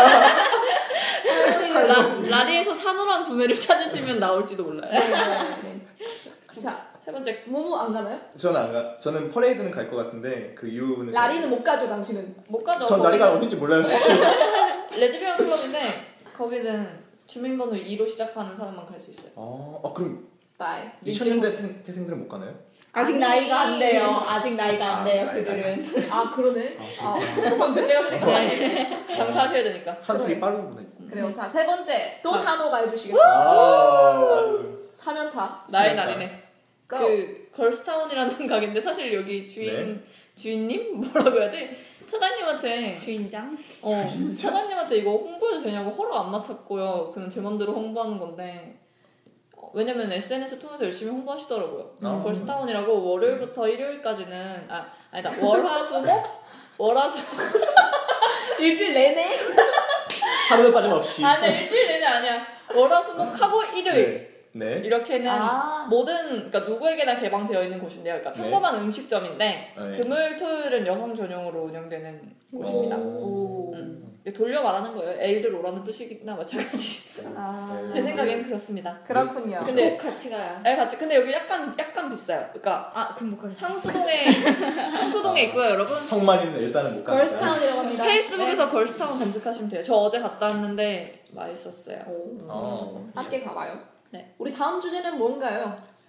라, 라리에서 산호란 구매를 찾으시면 나올지도 몰라요. 네, 네, 네. 자 세 번째 모모 안 가나요? 저는 안 가. 저는 퍼레이드는 갈 것 같은데 그 이유는 라리는 못 가죠 당신은. 못 가죠. 전 나리가 거기는 어딘지 몰라요 사실. 레즈비언 클럽인데 거기는 주민번호 이로 시작하는 사람만 갈 수 있어요. 어, 어 그럼 바이. 이천 년대 태- 태생들은 못 가나요? 아직 아니. 나이가 안 돼요. 아직 나이가 아, 안 돼요. 나이가 그들은. 아 그러네. 아 그때가 생각나요. 장사하셔야 되니까. 산속이 빠르구나. 그래요. 자 세 번째 또 아. 산호가 해주시겠어요? 아. 사면타. 나의 그러니까. 날이네. 고. 그 걸스타운이라는 가게인데 사실 여기 주인 네. 주인님 뭐라고 해야 돼? 사장님한테 주인장. 어 사장님한테 이거 홍보해도 되냐고 허락 안 맡았고요. 그냥 제 맘대로 홍보하는 건데 어, 왜냐면 에스엔에스 통해서 열심히 홍보하시더라고요. 음. 걸스타운이라고 월요일부터 일요일까지는 아 아니다 월화수목 월화수 일주일 내내. 하루도 빠짐없이. 아니야 일주일 내내 아니야 월화수목하고 일요일 네. 이렇게는 아. 모든 그러니까 누구에게나 개방되어 있는 곳인데요. 그러니까 네. 평범한 음식점인데 네. 금요일 토요일은 여성 전용으로 운영되는 곳입니다. 오. 음. 돌려 말하는 거예요. 애들 오라는 뜻이나 마찬가지. 아. 제 생각엔 그렇습니다. 그렇군요. 근데- 꼭 같이 가요. 애 같이 근데 여기 약간 약간 비싸요. 그러니까 아 그럼 못 가요. 상수동에 상수동에 있고요, 여러분. 성만 있는 일산은 못 갑니다. 걸스타운이라고 합니다. 페이스북에서 걸스타운 검색하시면 돼요. 저 어제 갔다 왔는데 맛있었어요. 오. 어. 함께 가봐요. 네. 우리 다음 주제는 뭔가요?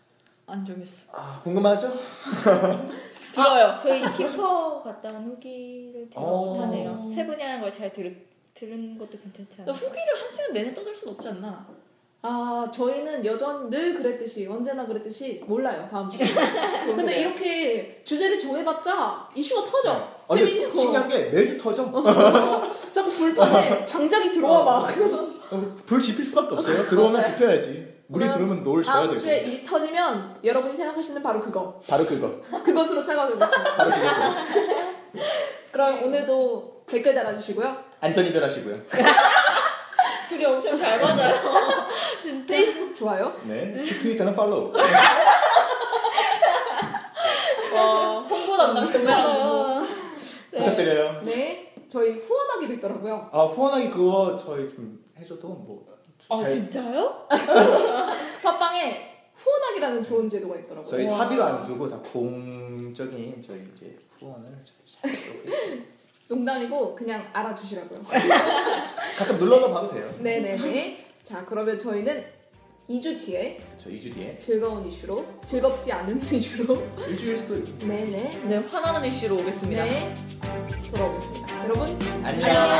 안 정했어. 아, 궁금하죠? 들어요. 저희 키퍼 갔다 온 후기를 들어 어. 못하네요. 세 분이 하는 걸 잘 들은 것도 괜찮지 나 않아요? 후기를 한 시간 내내 떠들 순 없지 않나? 아 저희는 여전 늘 그랬듯이 언제나 그랬듯이 몰라요 다음 주제. 근데 이렇게 주제를 정해봤자 이슈가 터져. 아, 근데 태민이고 신기한 게 매주 터져. 자꾸 불판에 장작이 들어와 막. 어, 불 지필 수밖에 없어요. 들어오면 지펴야지. 물이 그럼 들어오면 노을 줘야 다음 되고. 주에 일이 터지면 여러분이 생각하시는 바로 그거. 바로 그거. 그것으로 찾아가겠습니다. 바로 그거. 그럼 오늘도 댓글 달아주시고요. 안전이별하시고요. 둘이 엄청 잘 맞아요. 진짜. 페이스북 좋아요. 네. 트위터는 팔로우. 와 홍보 담당 정말 부탁드려요. 네. 저희 후원하기도 있더라고요. 아, 후원하기 그거 저희 좀 해줘도 뭐. 아 잘- 진짜요? 팟빵에 후원하기라는 좋은 제도가 있더라고요. 저희 와. 사비로 안 쓰고 다 공적인 저희 이제 후원을 잘 하고 농담이고 그냥 알아두시라고요. 가끔 눌러서 봐도 돼요. 네네네. 자 그러면 저희는 이 주 뒤에 저 이 주 뒤에 즐거운 이슈로 즐겁지 않은 이슈로 일주일 수도 있고. 네네 네 화나는 이슈로 오겠습니다. 네 돌아오겠습니다. 여러분 안녕.